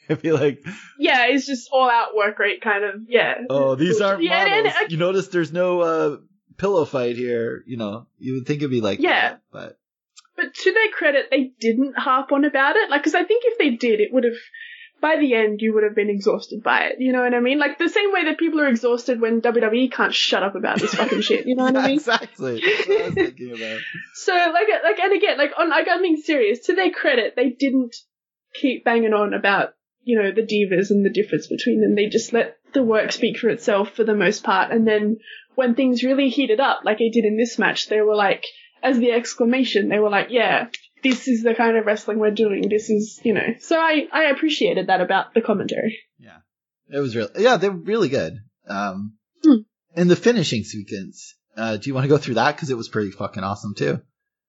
It'd be like, yeah, it's just all out work rate kind of, yeah. oh, these aren't models. And you notice there's no pillow fight here. You would think it'd be like that, but to their credit, they didn't harp on about it. Like, because I think if they did, it would have, by the end, you would have been exhausted by it. You know what I mean? Like, the same way that people are exhausted when WWE can't shut up about this fucking shit. You know what I mean? Exactly. That's what I was thinking about. So, and again, I'm being serious. To their credit, they didn't keep banging on about, the divas and the difference between them. They just let the work speak for itself for the most part. And then when things really heated up, like they did in this match, they were like, as the exclamation, they were like, yeah, this is the kind of wrestling we're doing. This is, So I appreciated that about the commentary. Yeah. It was they're really good. And the finishing sequence, do you want to go through that? Because it was pretty fucking awesome too.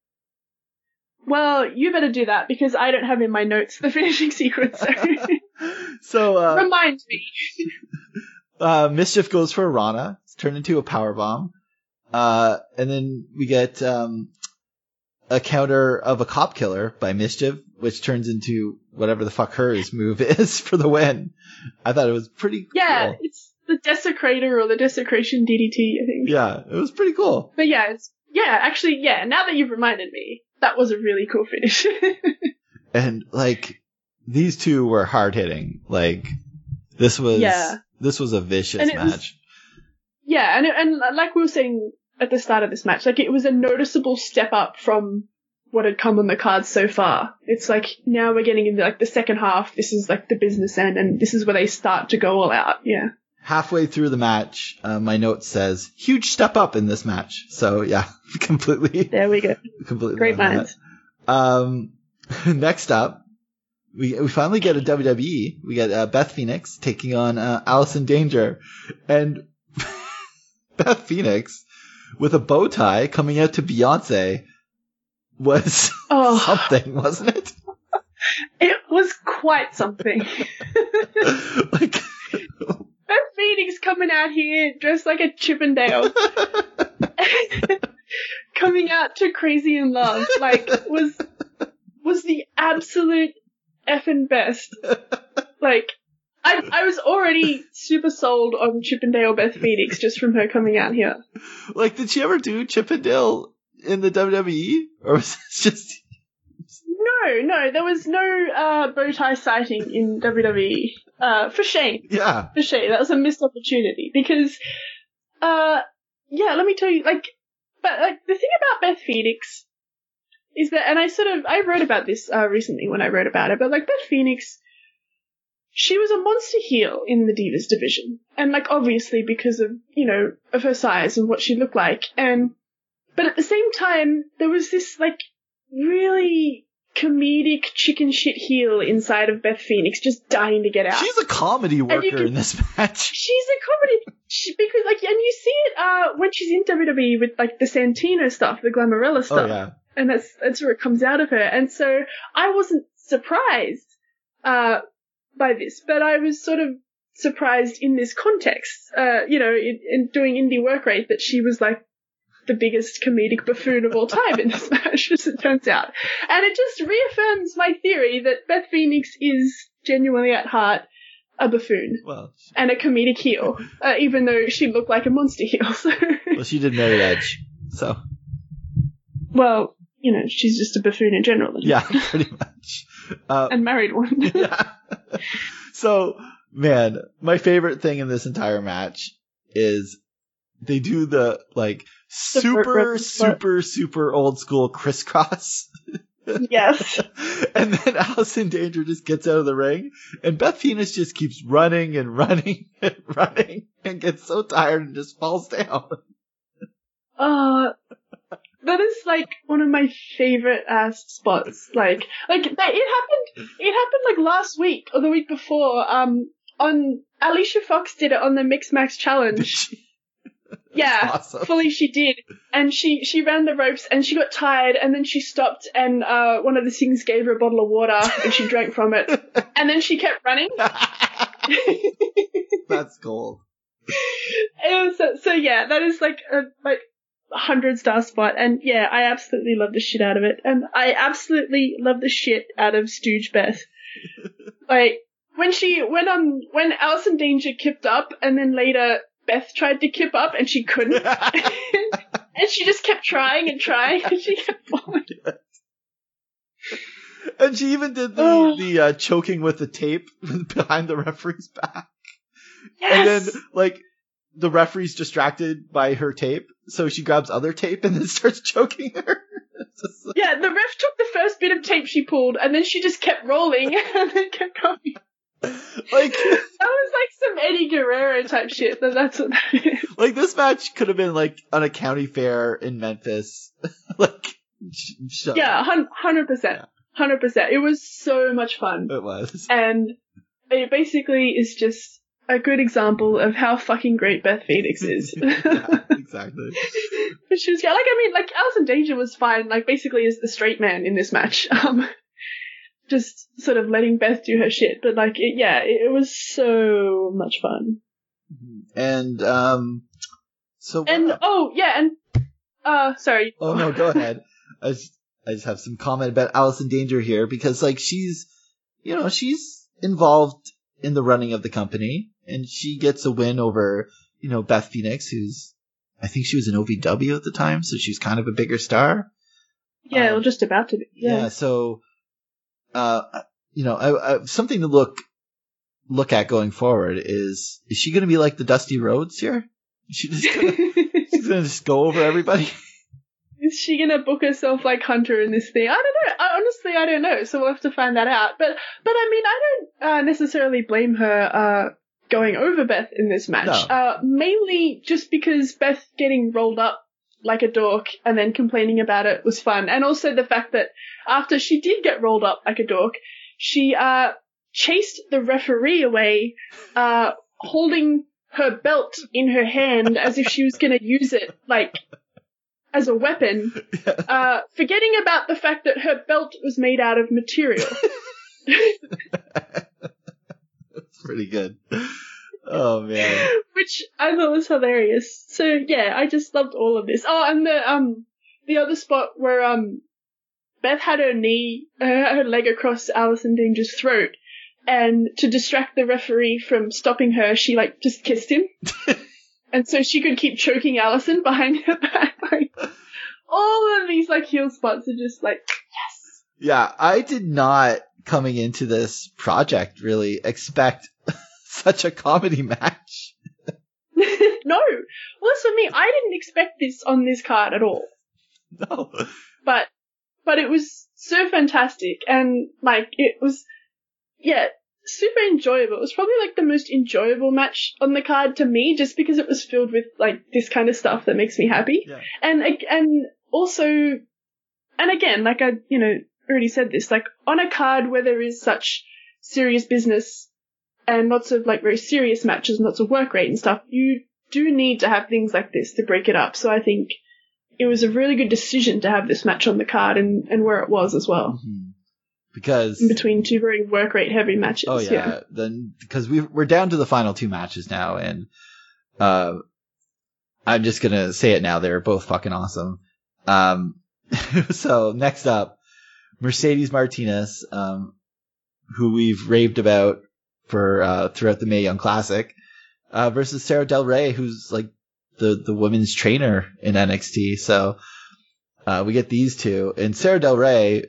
Well, you better do that because I don't have in my notes the finishing sequence. So remind me. Mischief goes for a Rana. It's turned into a powerbomb. And then we get a counter of a cop killer by Mischief, which turns into whatever the fuck hers move is for the win. I thought it was pretty cool. It's the Desecrator or the Desecration DDT, I think. Yeah, it was pretty cool. But now that you've reminded me, that was a really cool finish. And, these two were hard-hitting. This was a vicious match. And like we were saying at the start of this match, it was a noticeable step up from what had come on the cards so far. It's now we're getting into the second half. This is the business end, and this is where they start to go all out. Yeah. Halfway through the match, my note says huge step up in this match. So yeah, completely. There we go. Completely. Great minds. Next up, we finally get a WWE. We get Beth Phoenix taking on Allison Danger, and Beth Phoenix with a bow tie coming out to Beyonce was something, wasn't it? It was quite something. Beth Phoenix coming out here dressed like a Chippendale. Coming out to Crazy in Love, was the absolute effing best. I was already super sold on Chippendale Beth Phoenix just from her coming out here. Did she ever do Chippendale in the WWE? Or was this just... No, there was no bow tie sighting in WWE. For shame. Yeah. For shame. That was a missed opportunity because, let me tell you, but the thing about Beth Phoenix is that, and I wrote about this recently when I wrote about it, but Beth Phoenix, she was a monster heel in the Divas division, and obviously because of of her size and what she looked like, but at the same time there was this really comedic chicken shit heel inside of Beth Phoenix just dying to get out. She's a comedy worker in this match. She's a comedy because and you see it when she's in WWE with the Santino stuff, the Glamourella stuff. Oh, yeah. And that's where it comes out of her. And so I wasn't surprised by this, but I was sort of surprised in this context, in doing indie work rate, that she was the biggest comedic buffoon of all time in this match, as it turns out. And it just reaffirms my theory that Beth Phoenix is genuinely at heart a buffoon and a comedic heel, even though she looked like a monster heel. So. Well, she did marry Edge, so. Well, she's just a buffoon in general. Yeah, pretty much. And married one. Yeah. So, man, my favorite thing in this entire match is they do the super old school crisscross. Yes. And then Allison Danger just gets out of the ring, and Beth Phoenix just keeps running and running and running and gets so tired and just falls down. That is one of my favorite ass spots. It happened last week or the week before. On Alicia Fox did it on the Mix Max Challenge. Yeah, awesome. Fully she did. And she ran the ropes and she got tired and then she stopped and one of the Sings gave her a bottle of water and she drank from it. And then she kept running. That's gold. So yeah, that is a 100-star spot, and yeah, I absolutely love the shit out of it, and I absolutely love the shit out of Stooge Beth. when Allison Danger kipped up, and then later Beth tried to kip up and she couldn't, and she just kept trying and trying, and she kept falling. And she even did the choking with the tape behind the referee's back. Yes! And then, like, the referee's distracted by her tape, so she grabs other tape and then starts choking her. Yeah, the ref took the first bit of tape she pulled, and then she just kept rolling, and then kept going. Like, that was like some Eddie Guerrero type shit. That's what that is. Like, this match could have been like on a county fair in Memphis. Like, yeah, 100%. 100%. It was so much fun. It was. And it basically is just a good example of how fucking great Beth Phoenix is. Yeah, exactly. But she was, yeah, like, I mean, like, Allison Danger was fine, like, basically as the straight man in this match. Just sort of letting Beth do her shit. But, like, it was so much fun. And, so. And, sorry. Oh, no, go ahead. I just have some comment about Allison Danger here because, like, she's involved in the running of the company, and she gets a win over, Beth Phoenix, who's, I think she was an OVW at the time, so she was kind of a bigger star. Yeah, well, just about to be. Yeah, so, something to look at going forward is she going to be like the Dusty Rhodes here? Is she just she's going to just go over everybody? Is she going to book herself like Hunter in this thing? I don't know. Honestly, I don't know. So we'll have to find that out. But I mean, I don't necessarily blame her going over Beth in this match. No. Mainly just because Beth getting rolled up like a dork and then complaining about it was fun. And also the fact that after she did get rolled up like a dork, she chased the referee away, holding her belt in her hand as if she was going to use it, like, as a weapon, forgetting about the fact that her belt was made out of material. That's pretty good. Oh, man. Which I thought was hilarious. So, yeah, I just loved all of this. Oh, and the other spot where, Beth had her leg across Allison Danger's throat, and to distract the referee from stopping her, she, like, just kissed him. And so she could keep choking Allison behind her back. Like, all of these, like, heel spots are just like, yes! Yeah, I did not, coming into this project, really expect such a comedy match. No. Well, that's for me. I didn't expect this on this card at all. No. But it was so fantastic, and, like, it was, super enjoyable. It was probably, like, the most enjoyable match on the card to me, just because it was filled with, like, this kind of stuff that makes me happy. Yeah. And also, and again, like I, already said this, like, on a card where there is such serious business and lots of, like, very serious matches and lots of work rate and stuff, you do need to have things like this to break it up. So I think it was a really good decision to have this match on the card and where it was as well. Mm-hmm. Because in between two very work rate heavy matches. Oh yeah. Then because we're down to the final two matches now, and I'm just gonna say it now, they're both fucking awesome. So next up, Mercedes Martinez, who we've raved about for throughout the Mae Young Classic, versus Sarah Del Rey, who's like the women's trainer in NXT. So we get these two, and Sarah Del Rey,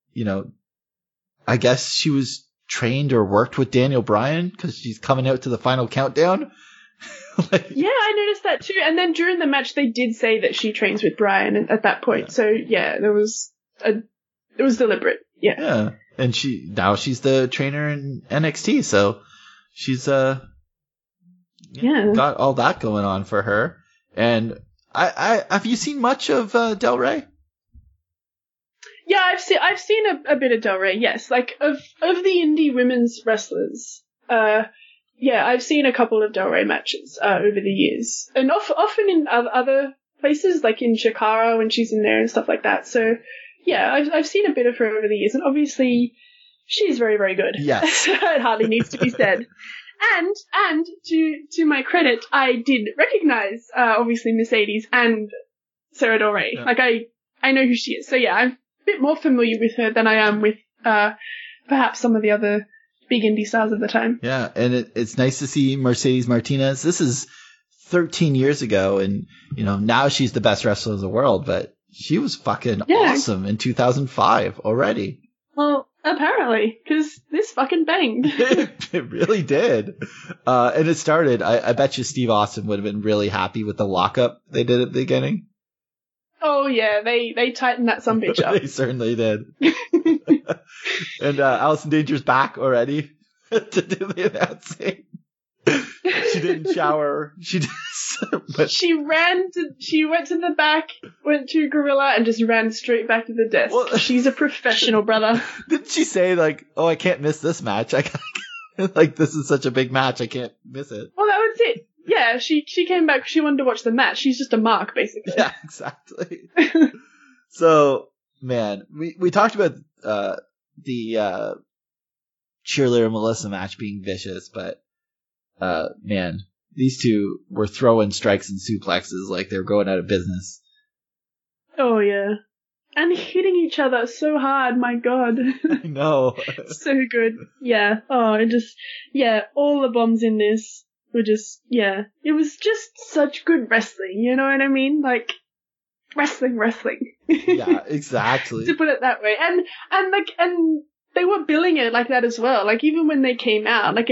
I guess she was trained or worked with Daniel Bryan because she's coming out to the final countdown. Yeah, I noticed that too. And then during the match, they did say that she trains with Bryan at that point. Yeah. So yeah, it was deliberate. Yeah. Yeah, and she's the trainer in NXT, so she's got all that going on for her. And I have you seen much of Del Rey? Yeah, I've seen a bit of Del Rey, yes. Like, of the indie women's wrestlers, I've seen a couple of Del Rey matches, over the years. And often in other places, like in Chikara when she's in there and stuff like that. So, yeah, I've seen a bit of her over the years, and obviously, she's very, very good. Yes. It hardly needs to be said. And to my credit, I did recognize, obviously Mercedes and Sarah Del Rey. Yeah. Like, I know who she is. So yeah, I'm bit more familiar with her than I am with perhaps some of the other big indie stars at the time. Yeah, and it's nice to see Mercedes Martinez. This is 13 years ago, and now she's the best wrestler in the world, but she was fucking awesome in 2005 already. Well, apparently, because this fucking banged. It really did. And it started, I bet you Steve Austin would have been really happy with the lockup they did at the beginning. Oh yeah, they tightened that sumbitch up. They certainly did. And Allison Danger's back already to do the announcing. She didn't shower. She went to the back, went to Gorilla, and just ran straight back to the desk. Well, she's a professional, brother. Didn't she say like, "Oh, I can't miss this match. Like this is such a big match. I can't miss it." Well, that was it. Yeah, she came back because she wanted to watch the match. She's just a mark, basically. Yeah, exactly. So, man, we talked about the cheerleader Melissa match being vicious, but man, these two were throwing strikes and suplexes like they were going out of business. Oh yeah, and hitting each other so hard. My God, I know. So good. Yeah. Oh, all the bombs in this were just, it was just such good wrestling, you know what I mean? Like, wrestling. Yeah, exactly. To put it that way. And they were billing it like that as well. Like, even when they came out, like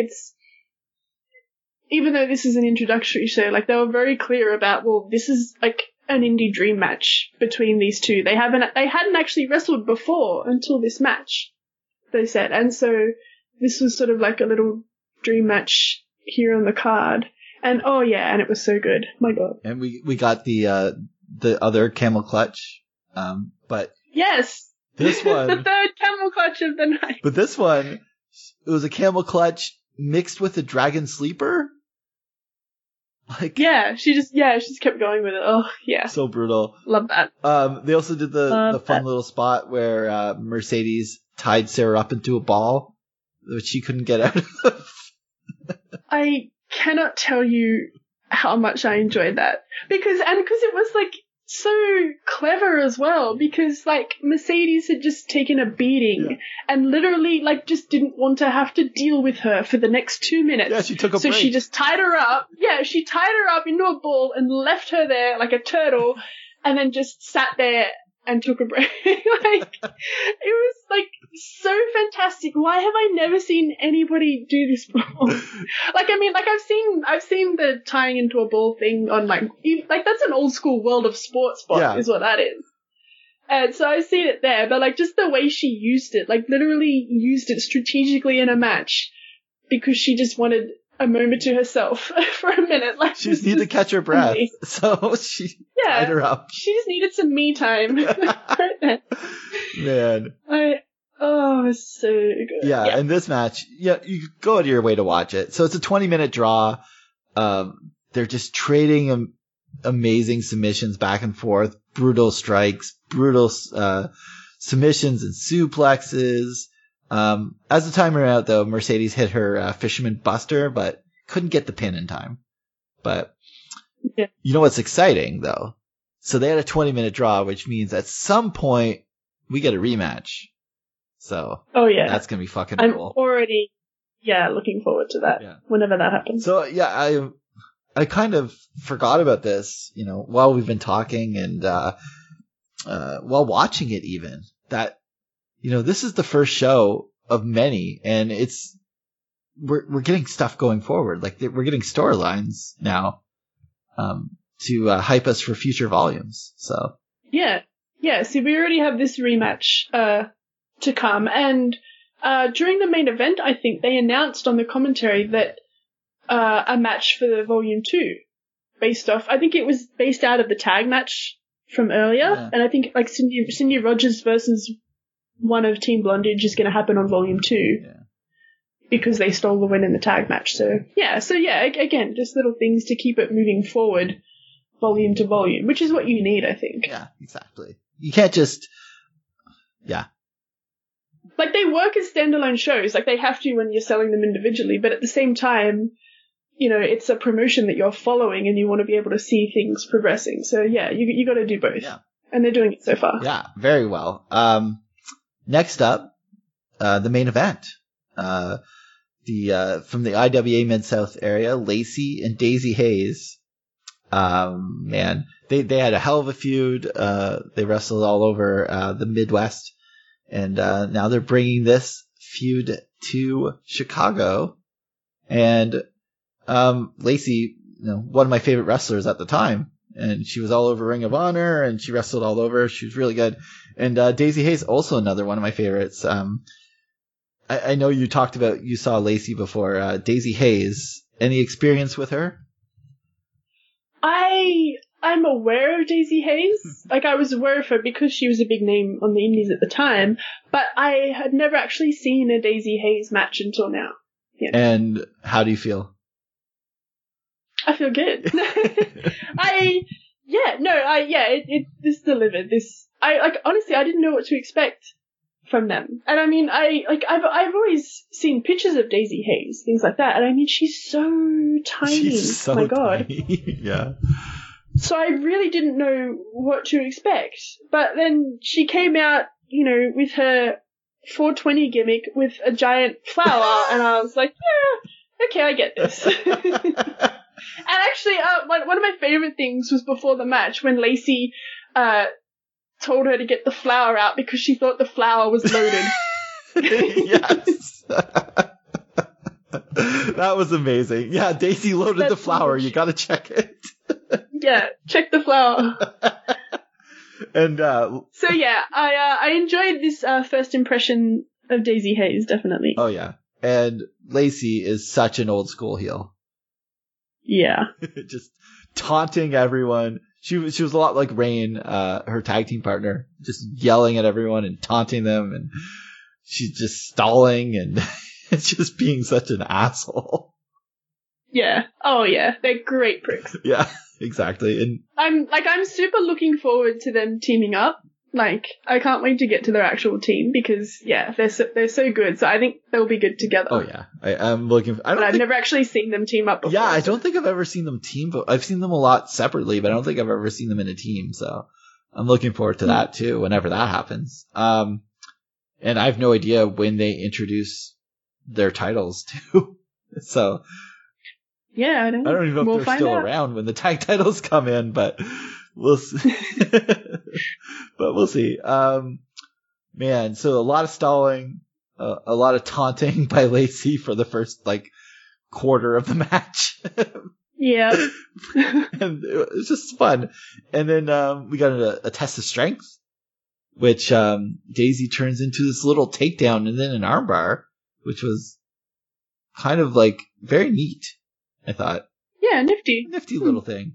even though this is an introductory show, like, they were very clear about, well, this is, like, an indie dream match between these two. They hadn't actually wrestled before until this match, they said. And so this was sort of like a little dream match here on the card, and and it was so good. My God. And we got the other camel clutch, but yes, this one, the third camel clutch of the night. But this one, it was a camel clutch mixed with a dragon sleeper. Like, she just kept going with it. Oh yeah, so brutal. Love that. They also did the fun little spot where Mercedes tied Sarah up into a ball, which she couldn't get out of. I cannot tell you how much I enjoyed that because it was like so clever as well, because like Mercedes had just taken a beating and literally like just didn't want to have to deal with her for the next 2 minutes. Yeah, she took a break. So she just tied her up. Yeah, she tied her up into a ball and left her there like a turtle, and then just sat there and took a break. Like, it was like so fantastic. Why have I never seen anybody do this before? Like, I mean, like I've seen the tying into a ball thing on like that's an old school World of Sport spot is what that is. And so I've seen it there, but like just the way she used it, like literally used it strategically in a match because she just wanted a moment to herself for a minute. Like, she just needed to catch her breath. Amazing. So she tied her up. She just needed some me time. Man. It's so good. Yeah, and this match, you go out of your way to watch it. So it's a 20-minute draw. They're just trading amazing submissions back and forth, brutal strikes, brutal submissions and suplexes. As the time ran out, though, Mercedes hit her Fisherman Buster, but couldn't get the pin in time. But you know what's exciting, though? So they had a 20-minute draw, which means at some point we get a rematch. So that's gonna be fucking cool. I'm already looking forward to that whenever that happens. So I kind of forgot about this, while we've been talking and while watching it even, that this is the first show of many, and we're getting stuff going forward. Like we're getting storylines now to hype us for future volumes. So So we already have this rematch to come, and during the main event, I think they announced on the commentary that a match for the volume 2, I think it was based out of the tag match from earlier, and I think like Cindy Rogers versus one of Team Blondage is going to happen on volume 2 because they stole the win in the tag match. So again, just little things to keep it moving forward, volume to volume, which is what you need, I think. Yeah, exactly. You can't just, like they work as standalone shows, like they have to when you're selling them individually, but at the same time, it's a promotion that you're following and you want to be able to see things progressing. So you got to do both. Yeah. And they're doing it so far. Yeah, very well. Next up, the main event. from the IWA Mid-South area, Lacey and Daisy Hayes. Man, they had a hell of a feud. They wrestled all over the Midwest, and now they're bringing this feud to Chicago. And Lacey, one of my favorite wrestlers at the time, and she was all over Ring of Honor, and she wrestled all over. She was really good. And Daisy Hayes, also another one of my favorites. I know you saw Lacey before. Daisy Hayes, any experience with her? I'm aware of Daisy Hayes. Like, I was aware of her because she was a big name on the indies at the time, but I had never actually seen a Daisy Hayes match until now. Yeah. And how do you feel? I feel good. This delivered. Honestly, I didn't know what to expect from them. And I mean, I've always seen pictures of Daisy Hayes, things like that. And I mean, she's so tiny. She's so my God. Tiny. Yeah. So I really didn't know what to expect. But then she came out, with her 420 gimmick with a giant flower, and I was like, yeah, okay, I get this. And actually, one of my favorite things was before the match when Lacey told her to get the flower out because she thought the flower was loaded. Yes. That was amazing. Yeah, Daisy loaded the flower. You got to check it. Yeah, check the flower. And so yeah, I enjoyed this first impression of Daisy Hayes, definitely. Oh yeah, and Lacey is such an old school heel. Yeah, just taunting everyone. She was a lot like Rain, her tag team partner, just yelling at everyone and taunting them, and she's just stalling and just being such an asshole. Yeah. Oh yeah, they're great pricks. Yeah, exactly. And I'm super looking forward to them teaming up. Like, I can't wait to get to their actual team because, yeah, they're so good. So I think they'll be good together. Oh yeah, I'm looking. I've never actually seen them team up before. Yeah, I don't think I've ever seen them team, but I've seen them a lot separately. But I don't think I've ever seen them in a team. So I'm looking forward to that too, whenever that happens. And I have no idea when they introduce their titles too. So yeah, I don't even know if they're still around when the tag titles come in, but we'll see. But we'll see. Man, so a lot of stalling, a lot of taunting by Lacey for the first quarter of the match. Yeah. And it was just fun. And then we got a test of strength, which Daisy turns into this little takedown and then an armbar, which was kind of very neat, I thought. Yeah, nifty. Nifty little thing.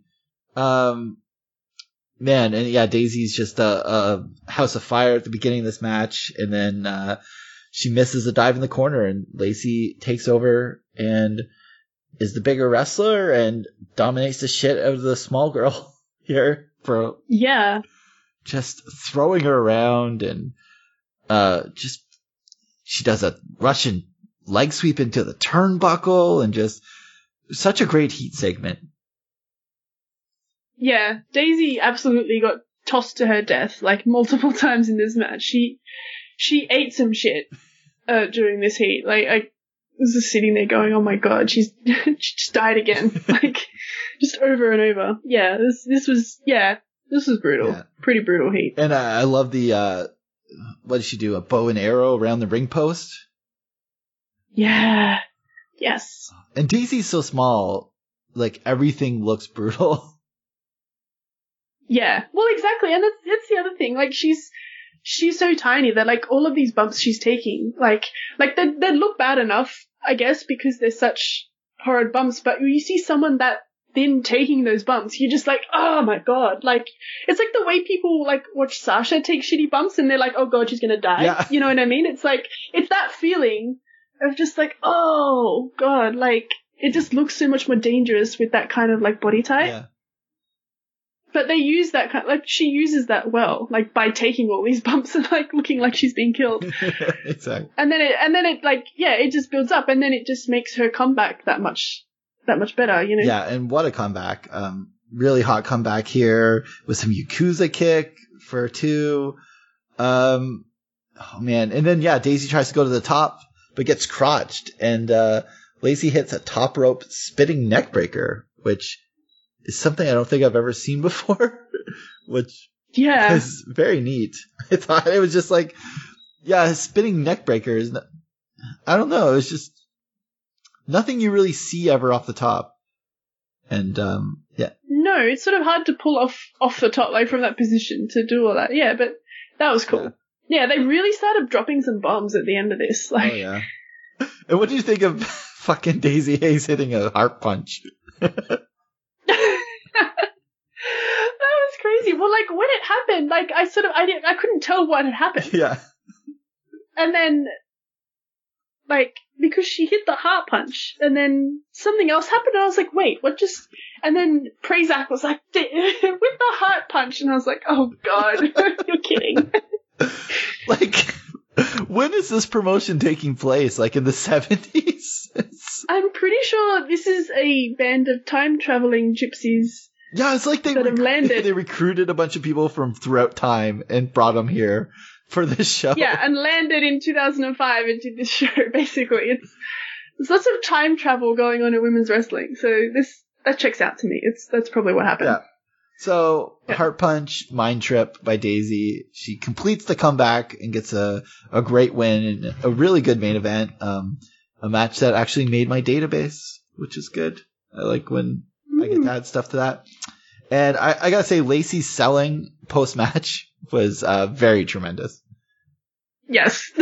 Man, and yeah, Daisy's just a house of fire at the beginning of this match, and then she misses a dive in the corner, and Lacey takes over and is the bigger wrestler and dominates the shit out of the small girl here for just throwing her around, and she does a Russian leg sweep into the turnbuckle, and just such a great heat segment. Yeah, Daisy absolutely got tossed to her death multiple times in this match. She ate some shit during this heat. I was just sitting there going, "Oh my god, she just died again!" Just over and over. Yeah, this was brutal. Yeah. Pretty brutal heat. And I love the what did she do? A bow and arrow around the ring post. Yeah. Yes. And Daisy's so small, everything looks brutal. Yeah, well, exactly, and that's the other thing. She's so tiny that all of these bumps she's taking, they look bad enough, I guess, because they're such horrid bumps. But when you see someone that thin taking those bumps, you're just oh my god, it's the way people watch Sasha take shitty bumps and they're oh god, she's gonna die. Yeah. You know what I mean? It's it's that feeling of just oh god, it just looks so much more dangerous with that kind of body type. Yeah. But they use that kind she uses that well, by taking all these bumps and looking like she's being killed. Exactly. And then it just builds up, and then it just makes her comeback that much better, Yeah, and what a comeback. Really hot comeback here with some Yakuza kick for 2. Oh man. And then Daisy tries to go to the top, but gets crotched, and Lacey hits a top rope spitting neck breaker, which is something I don't think I've ever seen before, which is very neat. I thought it was just like, yeah, spitting neck breaker is, I don't know, it was just nothing you really see ever off the top. And, yeah. No, it's sort of hard to pull off the top, like from that position to do all that. Yeah, but that was cool. Yeah, they really started dropping some bombs at the end of this. Like, oh, yeah. And what do you think of fucking Daisy Hayes hitting a heart punch? That was crazy. Well, like, when it happened, like, I couldn't tell what had happened. Yeah. And then, like, because she hit the heart punch, and then something else happened, and I was like, wait, what just... And then Prazak was like, with the heart punch, and I was like, oh god, you're kidding. Like, when is this promotion taking place? Like, in the 70s? I'm pretty sure this is a band of time-traveling gypsies. Yeah, it's like they recruited a bunch of people from throughout time and brought them here for this show. Yeah, and landed in 2005 and did this show, basically. There's lots of time travel going on in women's wrestling, so that checks out to me. That's probably what happened. Yeah. So, Heart Punch, Mind Trip by Daisy. She completes the comeback and gets a great win and a really good main event. A match that actually made my database, which is good. I like when I get to add stuff to that. And I gotta say, Lacey's selling post-match was very tremendous. Yes.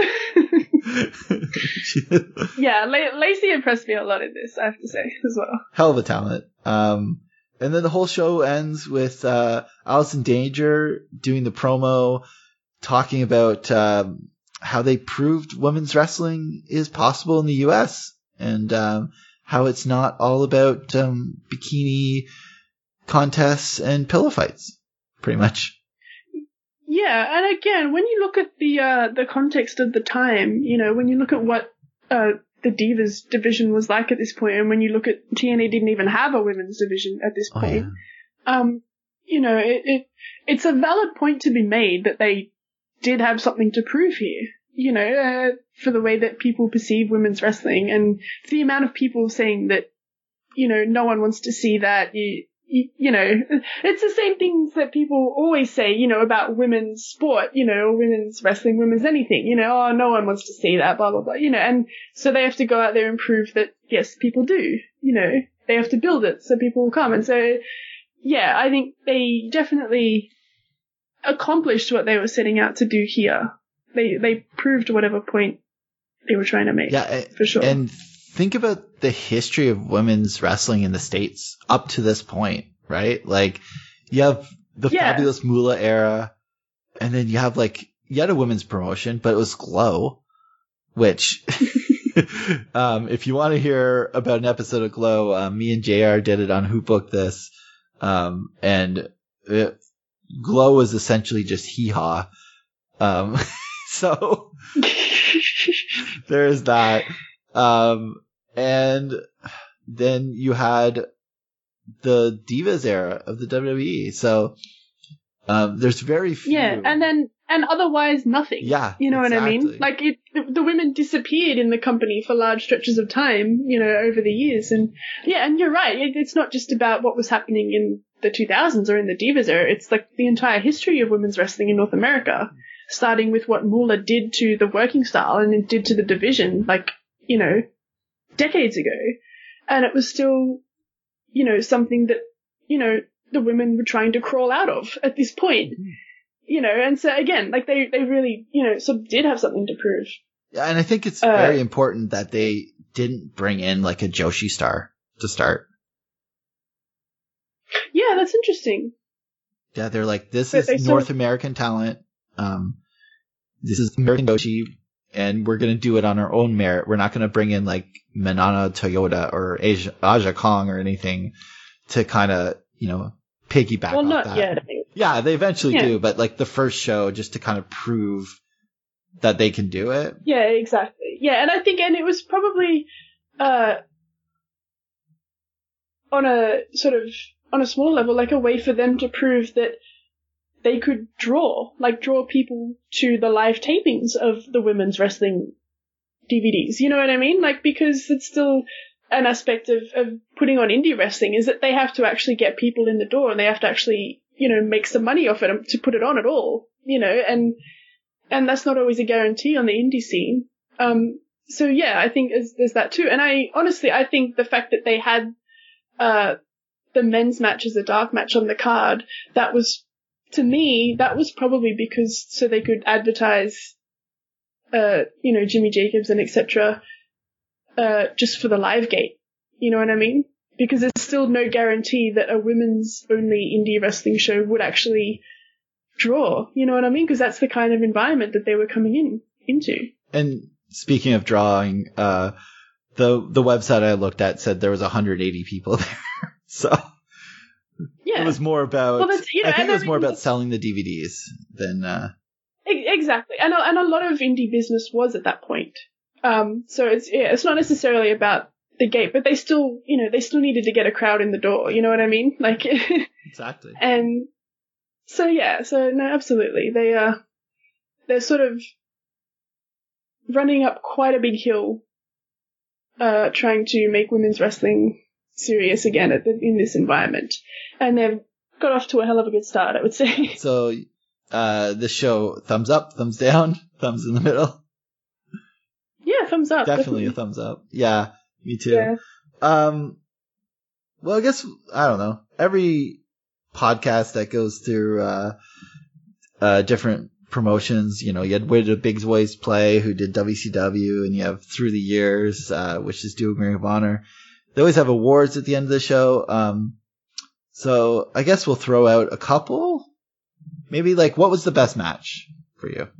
Yeah, Lacey impressed me a lot in this, I have to say, as well. Hell of a talent. And then the whole show ends with Allison Danger doing the promo, talking about how they proved women's wrestling is possible in the U.S. and how it's not all about bikini contests and pillow fights, pretty much. Yeah, and again, when you look at the context of the time, you know, when you look at what the Divas division was like at this point, and when you look at TNA didn't even have a women's division at this point, you know, it's a valid point to be made that they did have something to prove here, you know, for the way that people perceive women's wrestling and for the amount of people saying that, you know, no one wants to see that, you know, it's the same things that people always say, you know, about women's sport, you know, women's wrestling, women's anything, you know, oh, no one wants to see that, blah, blah, blah, you know, and so they have to go out there and prove that, yes, people do, you know, they have to build it so people will come. And so, yeah, I think they definitely accomplished what they were setting out to do here. They proved whatever point they were trying to make. Yeah, for sure. And think about the history of women's wrestling in the States up to this point, right? Like, you have the Fabulous Moolah era, and then you have you had a women's promotion, but it was Glow, which, if you want to hear about an episode of Glow, me and JR did it on Who Booked This, and Glow was essentially just hee-haw. So there's that. And then you had the Divas era of the WWE. So, there's very few. Yeah, and otherwise nothing. Yeah. You know exactly. What I mean? Like, the women disappeared in the company for large stretches of time, you know, over the years. And yeah, and you're right. It's not just about what was happening in the 2000s or in the Divas era. It's like the entire history of women's wrestling in North America, starting with what Moolah did to the working style and it did to the division, like, you know, decades ago. And it was still, you know, something that, you know, the women were trying to crawl out of at this point, you know, and so again, like they really, you know, sort of did have something to prove. Yeah, and I think it's very important that they didn't bring in like a Joshi star to start. Yeah, that's interesting. Yeah, they're like, this is North American talent. This is American Joshi, and we're going to do it on our own merit. We're not going to bring in like Manana Toyota or Aja Kong or anything to kind of, you know, piggyback off that. Well, not yet. Yeah, they eventually do, but like the first show just to kind of prove that they can do it. Yeah, exactly. Yeah, and I think, and it was probably on a small level, like a way for them to prove that they could draw people to the live tapings of the women's wrestling DVDs. You know what I mean? Like, because it's still an aspect of putting on indie wrestling is that they have to actually get people in the door and they have to actually, make some money off it to put it on at all, and that's not always a guarantee on the indie scene. So yeah, I think there's that too. And I think the fact that they had, the men's match as a dark match on the card, that was probably because so they could advertise, Jimmy Jacobs and etc. Just for the live gate. You know what I mean? Because there's still no guarantee that a women's only indie wrestling show would actually draw. You know what I mean? Because that's the kind of environment that they were coming into. And speaking of drawing, the website I looked at said there was 180 people there. So yeah, it was more about. Well, I think it was more about selling the DVDs than. Exactly, and a lot of indie business was at that point. So it's not necessarily about the gate, but they still needed to get a crowd in the door. You know what I mean? Like exactly. And so no, absolutely, they're sort of running up quite a big hill, trying to make women's wrestling serious again in this environment, and they've got off to a hell of a good start, I would say. So, this show, thumbs up, thumbs down, thumbs in the middle. Yeah, thumbs up. Definitely a thumbs up. Yeah, me too. Yeah. Well, I guess, I don't know. Every podcast that goes through, different promotions, you had Where Did Big Boys Play, who did WCW, and you have Through the Years, which is doing Ring of Honor. They always have awards at the end of the show. So I guess we'll throw out a couple. Maybe what was the best match for you?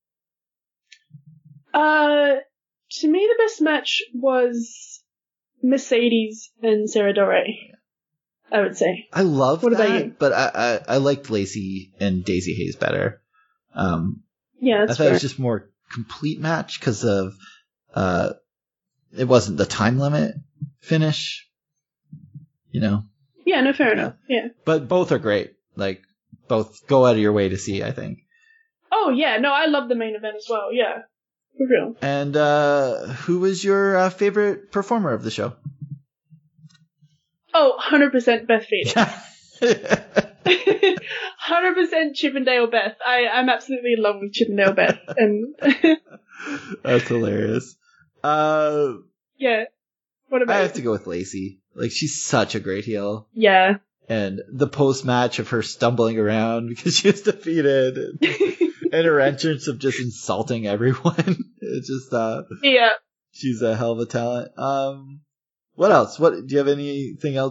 To me, the best match was Mercedes and Sarah Del Rey, I would say. I love that. What about you? But I liked Lacey and Daisy Hayes better. Yeah, that's I thought it was just more complete match because of, it wasn't the time limit finish, Yeah, no, fair enough. Yeah. But both are great. Both go out of your way to see, I think. Oh, yeah. No, I love the main event as well. Yeah. For real. And who was your favorite performer of the show? Oh, 100% Beth Phoenix. 100% Chippendale Beth. I'm absolutely in love with Chippendale Beth. And that's hilarious. Yeah. What about I have to go with Lacey. She's such a great heel. Yeah. And the post-match of her stumbling around because she was defeated. And her entrance of just insulting everyone. It's just, yeah. She's a hell of a talent. What else? Do you have anything else